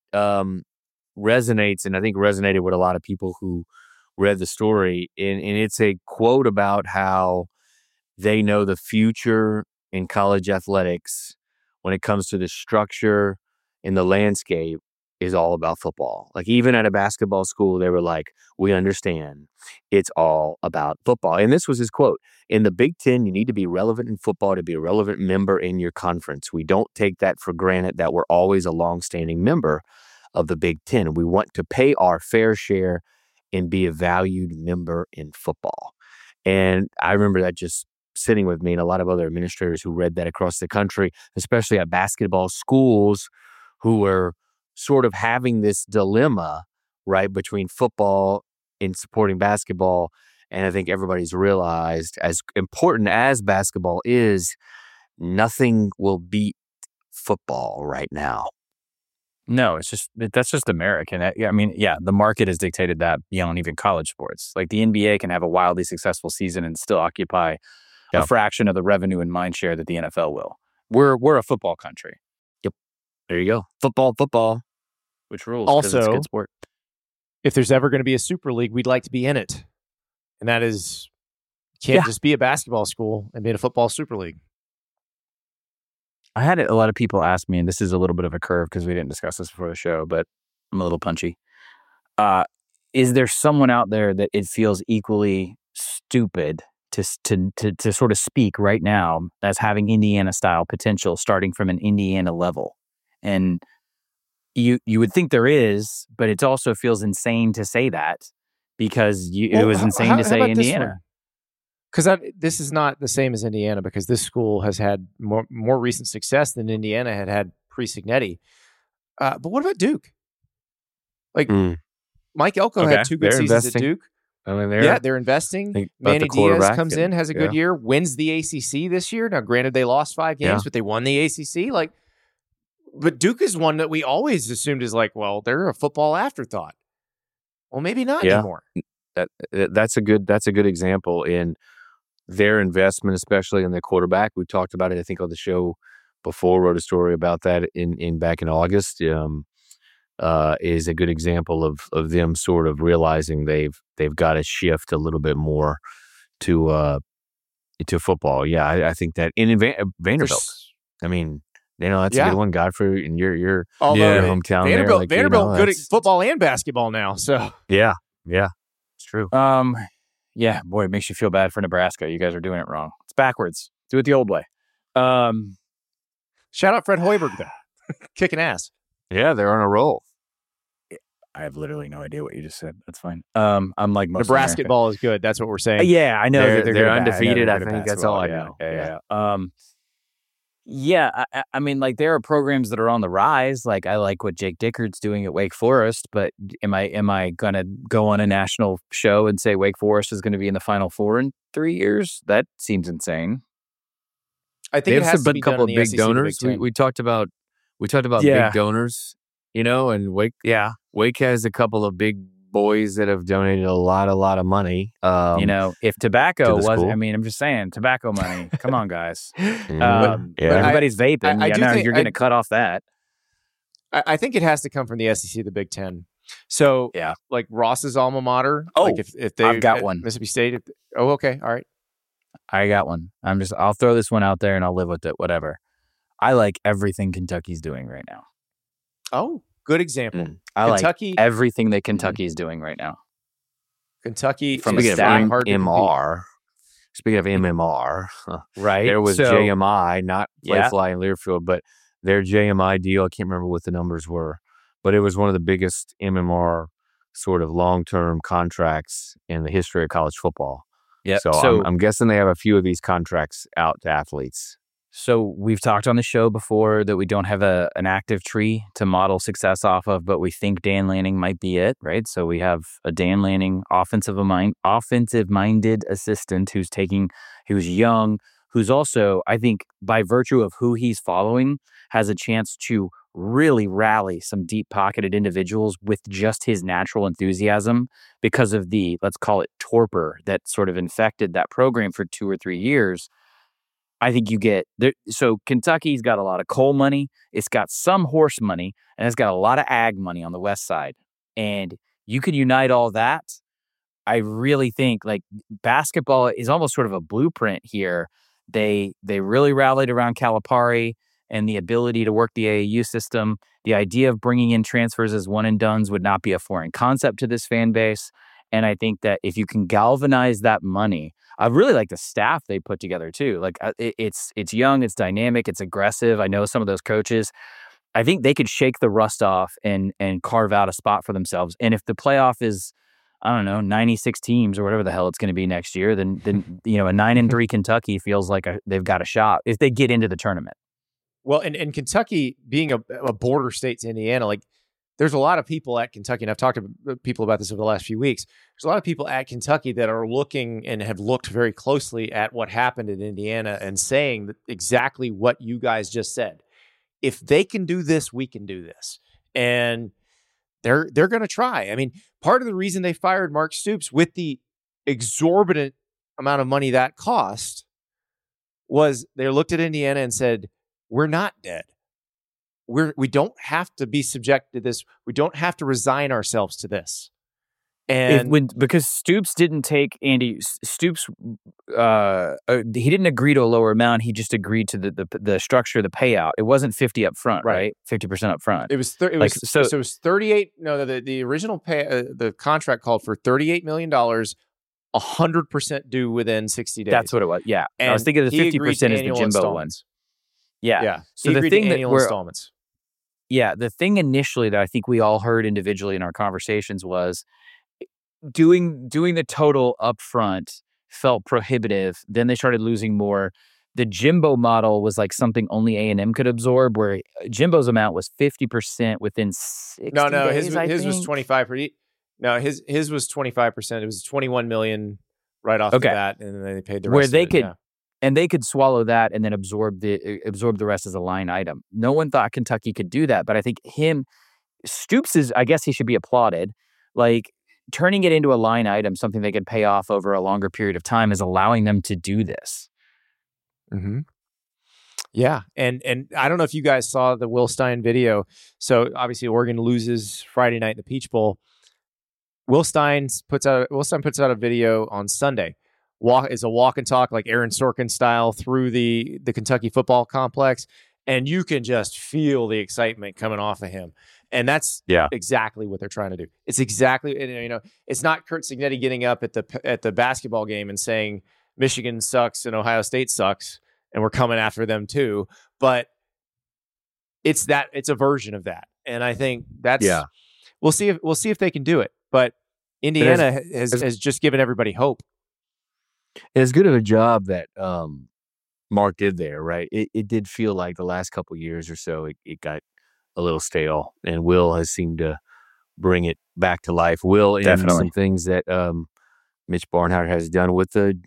resonates, and I think resonated with a lot of people who read the story. And it's a quote about how they know the future in college athletics when it comes to the structure and the landscape is all about football. Like even at a basketball school, they were like, we understand it's all about football. And this was his quote. In the Big Ten, you need to be relevant in football to be a relevant member in your conference. We don't take that for granted that we're always a longstanding member of the Big Ten. We want to pay our fair share and be a valued member in football. And I remember that just sitting with me and a lot of other administrators who read that across the country, especially at basketball schools who were sort of having this dilemma, right, between football and supporting basketball. And I think everybody's realized, as important as basketball is, nothing will beat football right now. No, that's just American. The market has dictated that beyond even college sports. Like the NBA can have a wildly successful season and still occupy a fraction of the revenue and mind share that the NFL will. We're a football country. Yep. There you go. Football. Which rules? Also, it's a good sport. If there's ever going to be a Super League, we'd like to be in it. And that is, you can't just be a basketball school and be in a football Super League. I had a lot of people ask me, and this is a little bit of a curve because we didn't discuss this before the show, but I'm a little punchy. Is there someone out there that it feels equally stupid to sort of speak right now as having Indiana-style potential starting from an Indiana level? And you would think there is, but it also feels insane to say that because it was insane to say Indiana. Because this is not the same as Indiana because this school has had more recent success than Indiana had pre-Cignetti. But what about Duke? Mike Elko had 2 good seasons at Duke. They're investing. Manny Diaz comes in, has a good year, wins the ACC this year. Now, granted, they lost 5 games, but they won the ACC. But Duke is one that we always assumed is they're a football afterthought. Well, maybe not anymore. That's a good example in their investment, especially in the quarterback. We talked about it, I think, on the show before. Wrote a story about that back in August. Is a good example of them sort of realizing they've got to shift a little bit more to football. Yeah, I think that in Vanderbilt. That's a good one, Godfrey, in your hometown. Vanderbilt good at football and basketball now. So yeah, it's true. Boy, it makes you feel bad for Nebraska. You guys are doing it wrong. It's backwards. Do it the old way. Shout out Fred Hoiberg though, kicking ass. Yeah, they're on a roll. I have literally no idea what you just said. That's fine. I'm like most Nebraska ball is good. That's what we're saying. Yeah, I know they're undefeated. I think that's all I know. Yeah. There are programs that are on the rise. I like what Jake Dickert's doing at Wake Forest, but am I gonna go on a national show and say Wake Forest is going to be in the Final Four in 3 years? That seems insane. I think it has to be couple done of big SEC, donors. We talked about big donors, and Wake. Yeah, Wake has a couple of big boys that have donated a lot of money. If tobacco was, I'm just saying, tobacco money. Come on, guys. Everybody's vaping. You're getting a cut off that. I think it has to come from the SEC, the Big Ten. So, Ross's alma mater. If I've got one, Mississippi State. Okay, all right. I got one. I'll throw this one out there and I'll live with it. Whatever. I like everything Kentucky's doing right now. Oh, good example. I Kentucky, like everything that Kentucky is doing right now. Kentucky, speaking of MMR, right? There was JMI, not Yeah. Playfly and Learfield, but their JMI deal. I can't remember what the numbers were, but it was one of the biggest MMR sort of long-term contracts in the history of college football. Yeah. So I'm guessing they have a few of these contracts out to athletes. So we've talked on the show before that we don't have an active tree to model success off of, but we think Dan Lanning might be it, right? So we have a Dan Lanning offensive-minded assistant who's young, who's also, I think, by virtue of who he's following, has a chance to really rally some deep-pocketed individuals with just his natural enthusiasm because of the, let's call it, torpor that sort of infected that program for 2 or 3 years. I think you get there. So Kentucky's got a lot of coal money. It's got some horse money, and it's got a lot of ag money on the west side. And you could unite all that. I really think like basketball is almost sort of a blueprint here. They really rallied around Calipari and the ability to work the AAU system. The idea of bringing in transfers as one and dones would not be a foreign concept to this fan base. And I think that if you can galvanize that money, I really like the staff they put together too. Like it's young, it's dynamic, it's aggressive. I know some of those coaches. I think they could shake the rust off and carve out a spot for themselves. And if the playoff is, I don't know, 96 teams or whatever the hell it's going to be next year, then a 9-3 Kentucky feels like they've got a shot if they get into the tournament. Well, and Kentucky being a border state to Indiana, like there's a lot of people at Kentucky, and I've talked to people about this over the last few weeks. There's a lot of people at Kentucky that are looking and have looked very closely at what happened in Indiana and saying that exactly what you guys just said. If they can do this, we can do this. And they're going to try. I mean, part of the reason they fired Mark Stoops with the exorbitant amount of money that cost was they looked at Indiana and said, we're not dead. We don't have to be subject to this. We don't have to resign ourselves to this. And because Stoops didn't take Stoops, he didn't agree to a lower amount. He just agreed to the structure of the payout. It wasn't 50 up front, right? 50% up front. It was so it was 38. No, the original pay, the contract called for $38 million, 100% due within 60 days. That's what it was. Yeah, and I was thinking the 50% is the Jimbo one. Yeah. So the thing that installments. Yeah, the thing initially that I think we all heard individually in our conversations was doing the total upfront felt prohibitive. Then they started losing more. The Jimbo model was like something only A&M could absorb, where Jimbo's amount was 50% within 60 days. His was 25%. No, his was 25%. It was $21 million right off the bat, and then they paid the rest. Where they could. And they could swallow that and then absorb the rest as a line item. No one thought Kentucky could do that, but I think Stoops is, I guess he should be applauded. Like turning it into a line item, something they could pay off over a longer period of time, is allowing them to do this. Mm-hmm. Yeah, and I don't know if you guys saw the Will Stein video. So obviously Oregon loses Friday night in the Peach Bowl. Will Stein puts out a video on Sunday. Is a walk and talk like Aaron Sorkin style through the Kentucky football complex, and you can just feel the excitement coming off of him. And that's exactly what they're trying to do. It's exactly, it's not Curt Cignetti getting up at the basketball game and saying Michigan sucks and Ohio State sucks and we're coming after them too. But it's a version of that, and I think that's we'll see if they can do it. But Indiana has just given everybody hope. As good of a job that Mark did there, right? It did feel like the last couple of years or so it got a little stale, and Will has seemed to bring it back to life. Will in some things that Mitch Barnhart has done with the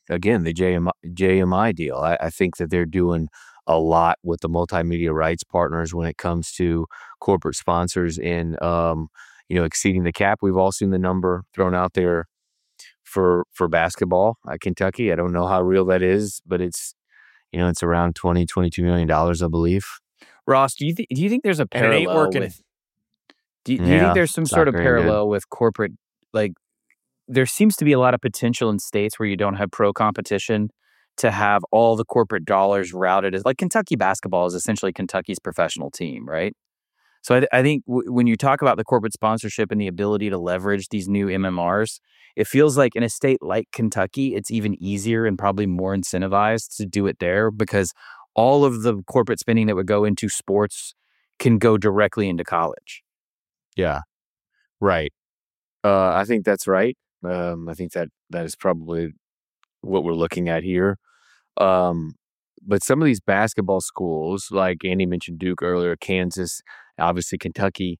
JMI deal. I think that they're doing a lot with the multimedia rights partners when it comes to corporate sponsors and exceeding the cap. We've all seen the number thrown out there for basketball at Kentucky. I don't know how real that is, but it's around $22 million, I believe. Ross, do you think there's a parallel with? Do you think there's some sort of parallel with corporate? Like, there seems to be a lot of potential in states where you don't have pro competition to have all the corporate dollars routed as, like, Kentucky basketball is essentially Kentucky's professional team, right? So I think when you talk about the corporate sponsorship and the ability to leverage these new MMRs, it feels like in a state like Kentucky, it's even easier and probably more incentivized to do it there because all of the corporate spending that would go into sports can go directly into college. Yeah, right. I think that's right. I think that is probably what we're looking at here. But some of these basketball schools, like Andy mentioned Duke earlier, Kansas, obviously Kentucky,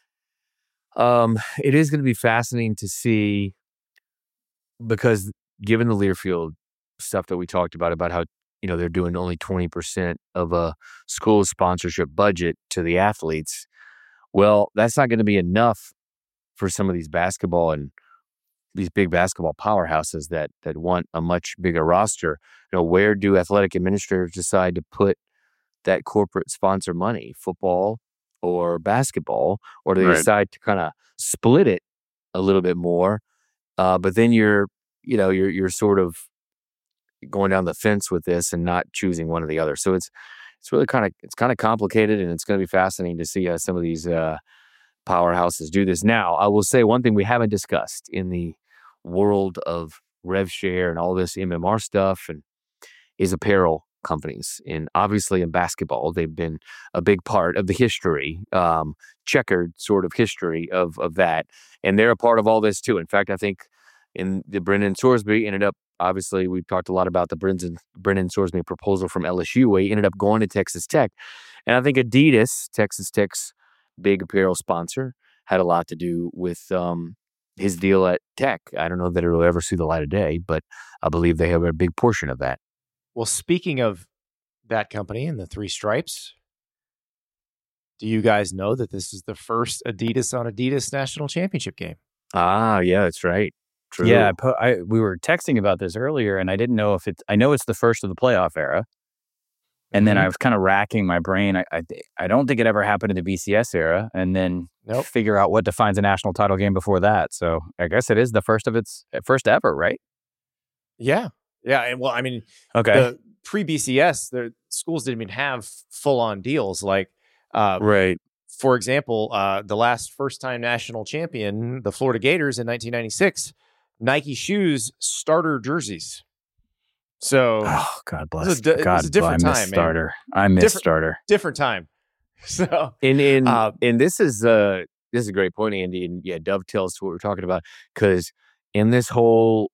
it is going to be fascinating to see because given the Learfield stuff that we talked about how, they're doing only 20% of a school's sponsorship budget to the athletes. Well, that's not going to be enough for some of these basketball and these big basketball powerhouses that want a much bigger roster. Where do athletic administrators decide to put that corporate sponsor money, football or basketball, or do they decide to kind of split it a little bit more? But then you're sort of going down the fence with this and not choosing one or the other. So it's really kind of complicated, and it's going to be fascinating to see how some of these powerhouses do this. Now, I will say one thing we haven't discussed in the world of rev share and all this MMR stuff and is apparel companies. And obviously in basketball, they've been a big part of the history, checkered sort of history of that. And they're a part of all this too. In fact, I think in the Brendan Sorsby ended up, obviously we've talked a lot about the Brendan Sorsby proposal from LSU, where he ended up going to Texas Tech. And I think Adidas, Texas Tech's big apparel sponsor, had a lot to do with his deal at Tech. I don't know that it'll ever see the light of day, but I believe they have a big portion of that. Well, speaking of that company and the three stripes, do you guys know that this is the first Adidas on Adidas national championship game? Ah, yeah, that's right. True. Yeah, we were texting about this earlier, and I didn't know if I know it's the first of the playoff era. And then I was kind of racking my brain. I don't think it ever happened in the BCS era, and then figure out what defines a national title game before that. So I guess it is the first of its first ever, right? Yeah. Yeah. And well, I mean, the pre-BCS, the schools didn't even have full-on deals. Like, right. For example, the last first-time national champion, the Florida Gators in 1996, Nike shoes starter jerseys. So, God bless. It was a different time, starter. I miss starter. Different time. So, and this is a great point, Andy, and dovetails to what we're talking about, because in this whole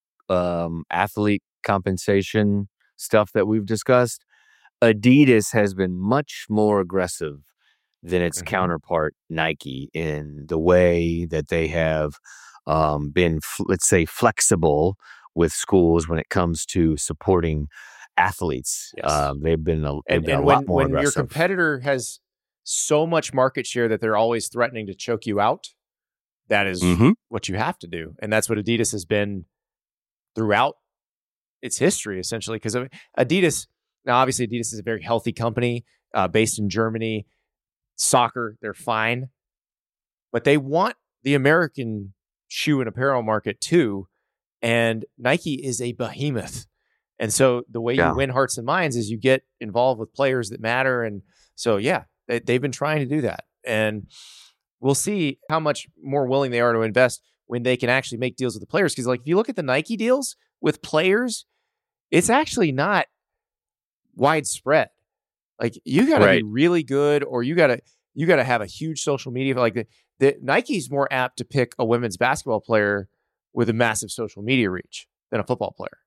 athlete compensation stuff that we've discussed, Adidas has been much more aggressive than its counterpart Nike in the way that they have been, let's say, flexible with schools when it comes to supporting athletes. Yes. They've been a lot more aggressive. When your competitor has so much market share that they're always threatening to choke you out, that is what you have to do. And that's what Adidas has been throughout its history, essentially. Because Adidas, now obviously Adidas is a very healthy company based in Germany. Soccer, they're fine. But they want the American shoe and apparel market too. And Nike is a behemoth. And so the way you win hearts and minds is you get involved with players that matter. And so, they've been trying to do that. And we'll see how much more willing they are to invest when they can actually make deals with the players. Because, like, if you look at the Nike deals with players, it's actually not widespread. Like, you got to be really good, or you got to have a huge social media. Like, the Nike's more apt to pick a women's basketball player with a massive social media reach than a football player.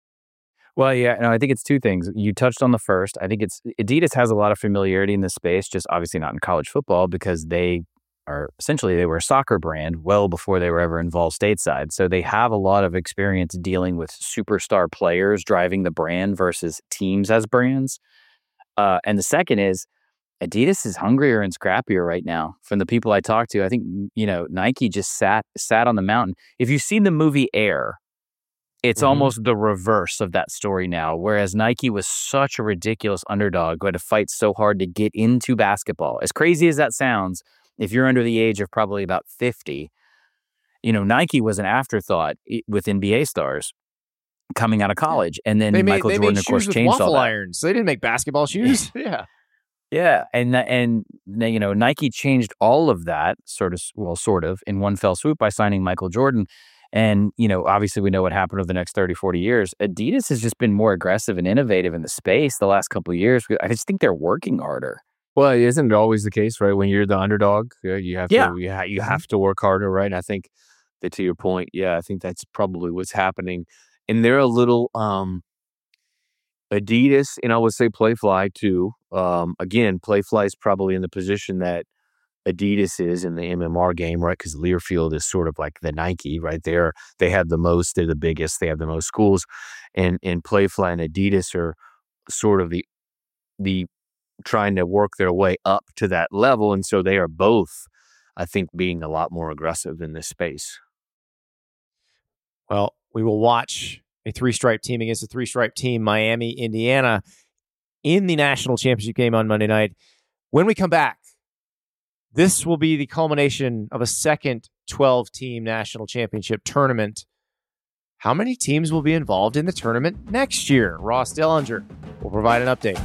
Well, I think it's two things. You touched on the first. I think Adidas has a lot of familiarity in this space, just obviously not in college football, because they were a soccer brand well before they were ever involved stateside. So they have a lot of experience dealing with superstar players driving the brand versus teams as brands. And the second is Adidas is hungrier and scrappier right now. From the people I talk to, I think, Nike just sat on the mountain. If you've seen the movie Air, it's almost the reverse of that story now. Whereas Nike was such a ridiculous underdog who had to fight so hard to get into basketball. As crazy as that sounds, if you're under the age of probably about 50, Nike was an afterthought with NBA stars coming out of college. And then Michael Jordan, of course, changed all that. Waffle irons. They didn't make basketball shoes. Yeah. Yeah, and Nike changed all of that sort of in one fell swoop by signing Michael Jordan. And, obviously we know what happened over the next 30, 40 years. Adidas has just been more aggressive and innovative in the space the last couple of years. I just think they're working harder. Well, isn't it always the case, right? When you're the underdog, you have to you have to work harder, right? And I think that, to your point, I think that's probably what's happening. And they're a little Adidas, and I would say Playfly too. Again, Playfly is probably in the position that Adidas is in the MMR game, right? Because Learfield is sort of like the Nike, right? They have the most, they're the biggest, they have the most schools, and Playfly and Adidas are sort of the trying to work their way up to that level, and so they are both, I think, being a lot more aggressive in this space. Well, we will watch a three-stripe team against a three-stripe team, Miami, Indiana, in the national championship game on Monday night. When we come back, this will be the culmination of a second 12-team national championship tournament. How many teams will be involved in the tournament next year? Ross Dellenger will provide an update.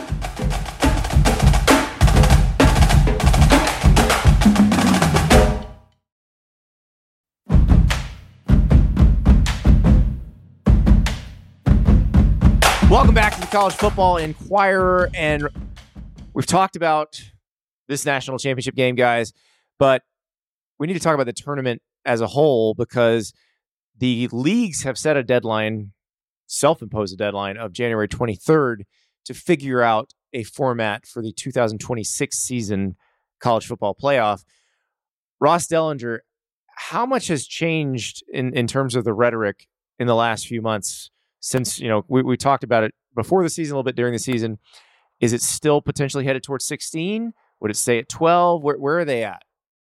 Welcome back to the College Football Inquirer, and we've talked about this national championship game, guys, but we need to talk about the tournament as a whole because the leagues have set a deadline, self-imposed a deadline of January 23rd to figure out a format for the 2026 season college football playoff. Ross Dellenger, how much has changed in terms of the rhetoric in the last few months since, we talked about it before the season, a little bit during the season? Is it still potentially headed towards 16? Would it stay at 12? Where are they at?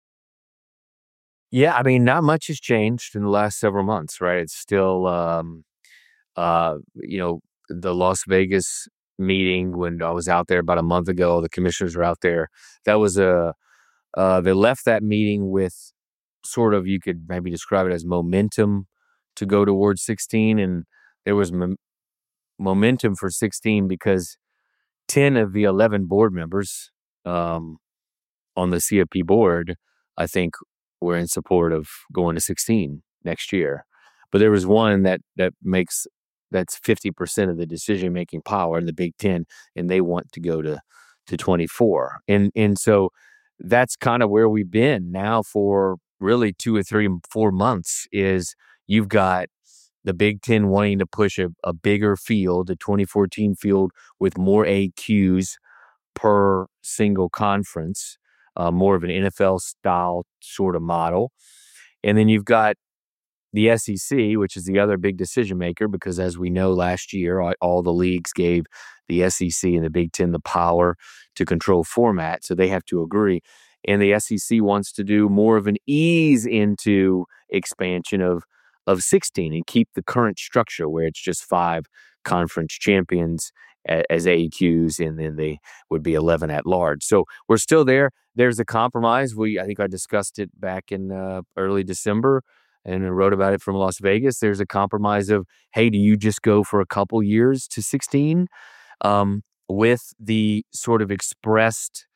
Yeah, I mean, not much has changed in the last several months, right? It's still, the Las Vegas meeting when I was out there about a month ago, the commissioners were out there. That was they left that meeting with sort of, you could maybe describe it as momentum to go towards 16. And there was momentum for 16 because 10 of the 11 board members on the CFP board, I think, were in support of going to 16 next year. But there was one that's 50% of the decision-making power in the Big Ten, and they want to go to 24. And so that's kind of where we've been now for really 2 or 3, 4 months. Is you've got the Big Ten wanting to push a bigger field, a 2014 field with more AQs per single conference, more of an NFL style sort of model. And then you've got the SEC, which is the other big decision maker, because as we know, last year, all the leagues gave the SEC and the Big Ten the power to control format. So they have to agree. And the SEC wants to do more of an ease into expansion of 16 and keep the current structure where it's just 5 conference champions as AQs, and then they would be 11 at large. So we're still there. There's a compromise. I think I discussed it back in early December and I wrote about it from Las Vegas. There's a compromise of, hey, do you just go for a couple years to 16 with the sort of expressed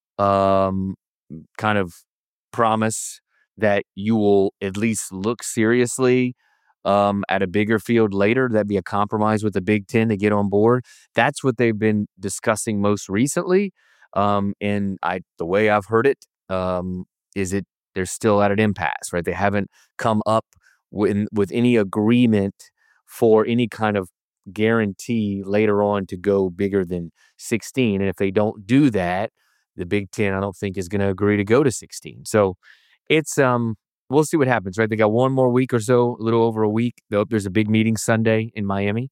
kind of promise that you will at least look seriously at a bigger field later? That'd be a compromise with the Big Ten to get on board. That's what they've been discussing most recently. And the way I've heard it is they're still at an impasse, right? They haven't come up with any agreement for any kind of guarantee later on to go bigger than 16. And if they don't do that, the Big Ten, I don't think, is going to agree to go to 16. So it's we'll see what happens, right? They got one more week or so, a little over a week. There's a big meeting Sunday in Miami.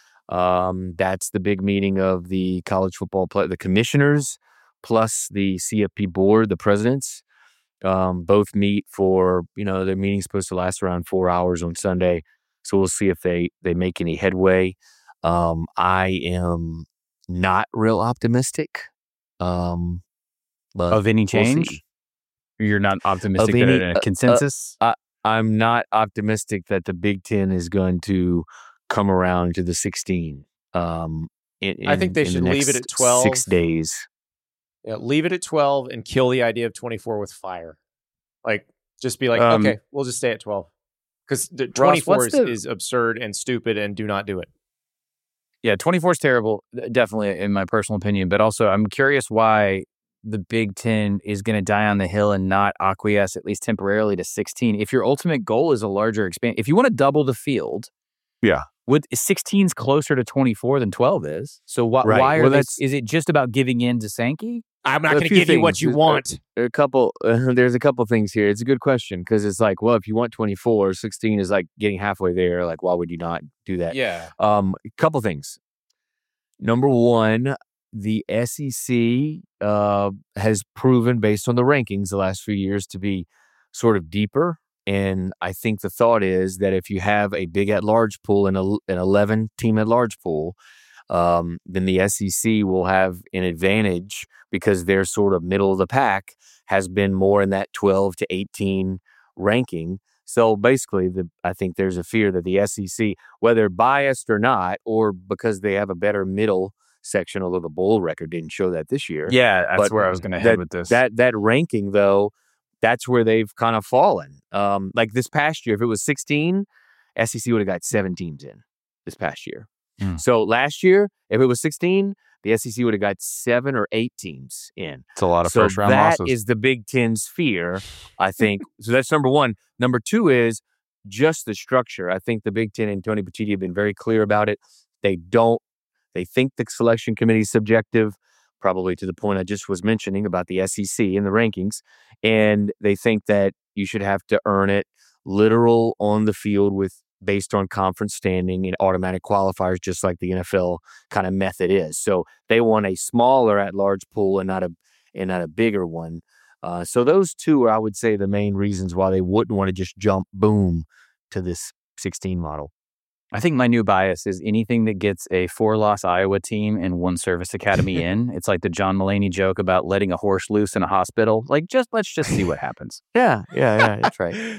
That's the big meeting of the college football the commissioners plus the CFP board, the presidents. Both meet for, their meeting's supposed to last around 4 hours on Sunday. So we'll see if they make any headway. I am not real optimistic. But of any change? We'll, you're not optimistic that a consensus? I'm not optimistic that the Big Ten is going to come around to the 16. I think they should leave it at 12. 6 days. leave it at 12 and kill the idea of 24 with fire. Like, just be like, okay, we'll just stay at 12. Because 24 is absurd and stupid, and do not do it. Yeah, 24 is terrible, definitely, in my personal opinion. But also, I'm curious why the Big Ten is going to die on the hill and not acquiesce, at least temporarily, to 16. If your ultimate goal is a larger expansion, if you want to double the field, 16 is closer to 24 than 12 is. So why is it just about giving in to Sankey? I'm not going to give you what you want. There's a couple things here. It's a good question because it's like, well, if you want 24, 16 is like getting halfway there. Like, why would you not do that? Yeah. A couple things. Number one, the SEC has proven, based on the rankings the last few years, to be sort of deeper. And I think the thought is that if you have a big at-large pool and an 11-team at-large pool, then the SEC will have an advantage because their sort of middle of the pack has been more in that 12 to 18 ranking. So basically, I think there's a fear that the SEC, whether biased or not, or because they have a better middle section, although the bowl record didn't show that this year. Yeah, that's where I was going to head with this. That ranking, though, that's where they've kind of fallen. Like this past year, if it was 16, SEC would have got 7 teams in this past year. So last year, if it was 16, the SEC would have got 7 or 8 teams in. It's a lot of first-round losses. That is the Big Ten's fear, I think. So that's number one. Number two is just the structure. I think the Big Ten and Tony Petitti have been very clear about it. They think the selection committee is subjective, probably to the point I just was mentioning about the SEC and the rankings. And they think that you should have to earn it literal on the field based on conference standing and automatic qualifiers, just like the NFL kind of method is. So they want a smaller at-large pool and not a bigger one. So those two are, I would say, the main reasons why they wouldn't want to just jump boom to this 16 model. I think my new bias is anything that gets a 4-loss Iowa team and 1 service academy in. It's like the John Mulaney joke about letting a horse loose in a hospital. Like, let's just see what happens. Yeah, that's right.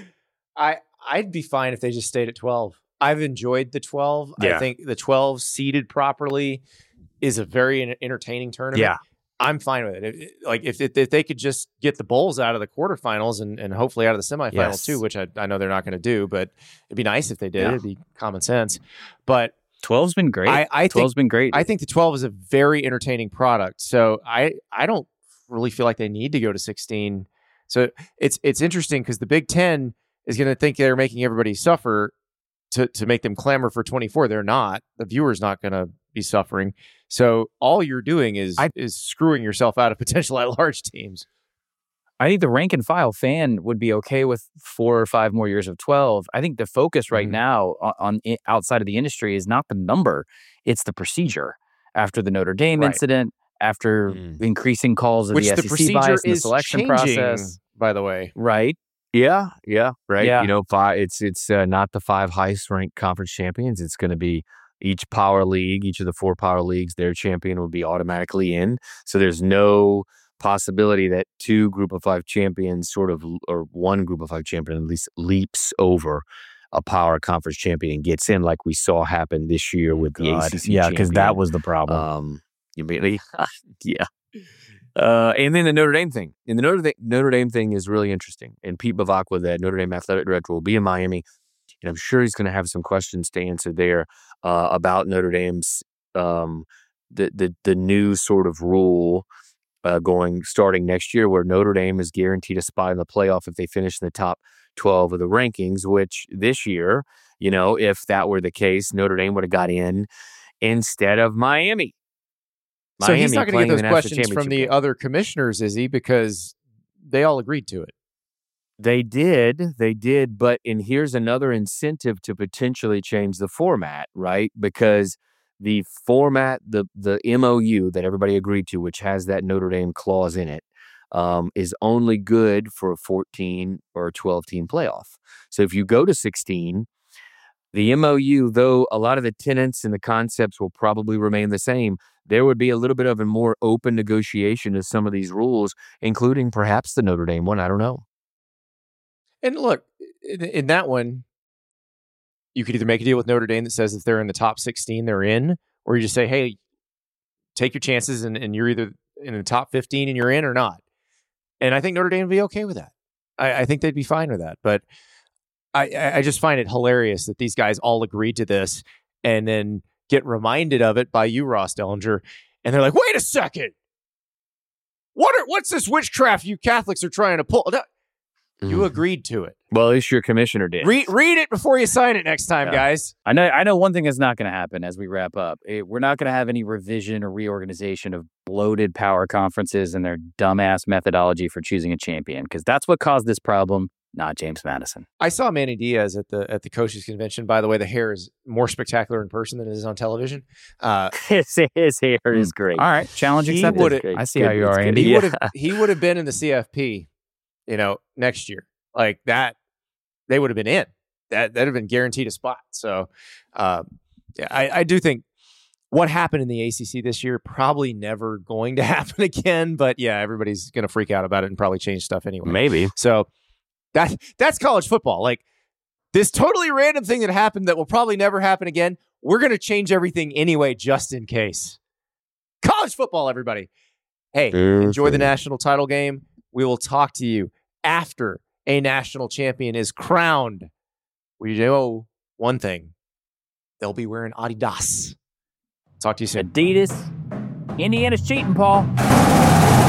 I'd be fine if they just stayed at 12. I've enjoyed the 12. Yeah. I think the 12 seeded properly is a very entertaining tournament. Yeah. I'm fine with it. Like if they could just get the bowls out of the quarterfinals and hopefully out of the semifinals too, which I know they're not going to do, but it'd be nice if they did. Yeah. It'd be common sense. But 12's been great. 12's been great. I think the 12 is a very entertaining product. So I don't really feel like they need to go to 16. So it's interesting because the Big Ten is going to think they're making everybody suffer to make them clamor for 24. They're not. The viewer's not going to be suffering. So all you're doing is screwing yourself out of potential at-large teams. I think the rank and file fan would be okay with 4 or 5 more years of 12. I think the focus right now on outside of the industry is not the number, it's the procedure. After the Notre Dame incident, after increasing calls of the SEC bias in the selection process, by the way, right? Yeah, right. Yeah. You know, it's not the 5 highest ranked conference champions. It's going to be each of the 4 power leagues, their champion will be automatically in. So there's no possibility that 2 group of 5 champions or 1 group of 5 champion at least leaps over a power conference champion and gets in, like we saw happen this year with the ACC. Yeah, because that was the problem. Yeah. And then the Notre Dame thing. And the Notre Dame thing is really interesting. And Pete Bavacqua, the Notre Dame athletic director, will be in Miami. And I'm sure he's going to have some questions to answer there about Notre Dame's the new sort of rule starting next year, where Notre Dame is guaranteed a spot in the playoff if they finish in the top 12 of the rankings. Which this year, if that were the case, Notre Dame would have got in instead of Miami. So he's not going to get those questions from the other commissioners, is he? Because they all agreed to it. They did. But here's another incentive to potentially change the format, right? Because the format, the MOU that everybody agreed to, which has that Notre Dame clause in it, is only good for a 14 or 12 team playoff. So if you go to 16, the MOU, though a lot of the tenets and the concepts will probably remain the same, there would be a little bit of a more open negotiation of some of these rules, including perhaps the Notre Dame one. I don't know. And look, in that one, you could either make a deal with Notre Dame that says if they're in the top 16, they're in, or you just say, hey, take your chances, and you're either in the top 15 and you're in or not. And I think Notre Dame would be okay with that. I think they'd be fine with that. But I just find it hilarious that these guys all agreed to this and then get reminded of it by you, Ross Dellinger. And they're like, wait a second. What's this witchcraft you Catholics are trying to pull? You agreed to it. Well, at least your commissioner did. Read it before you sign it next time, guys. I know one thing is not going to happen as we wrap up. We're not going to have any revision or reorganization of bloated power conferences and their dumbass methodology for choosing a champion, because that's what caused this problem, not James Madison. I saw Manny Diaz at the coaches convention. By the way, the hair is more spectacular in person than it is on television. His hair is great. All right, challenge accepted. I see how you are, Andy. He would have been in the CFP, next year. Like that, they would have been in. That'd have been guaranteed a spot. So, I do think what happened in the ACC this year probably never going to happen again. But yeah, everybody's going to freak out about it and probably change stuff anyway. Maybe. So that's college football. Like this totally random thing that happened that will probably never happen again. We're going to change everything anyway, just in case. College football, everybody. Hey, enjoy the national title game. We will talk to you after a national champion is crowned. We know one thing. They'll be wearing Adidas. Talk to you soon. Adidas. Indiana's cheating, Paul.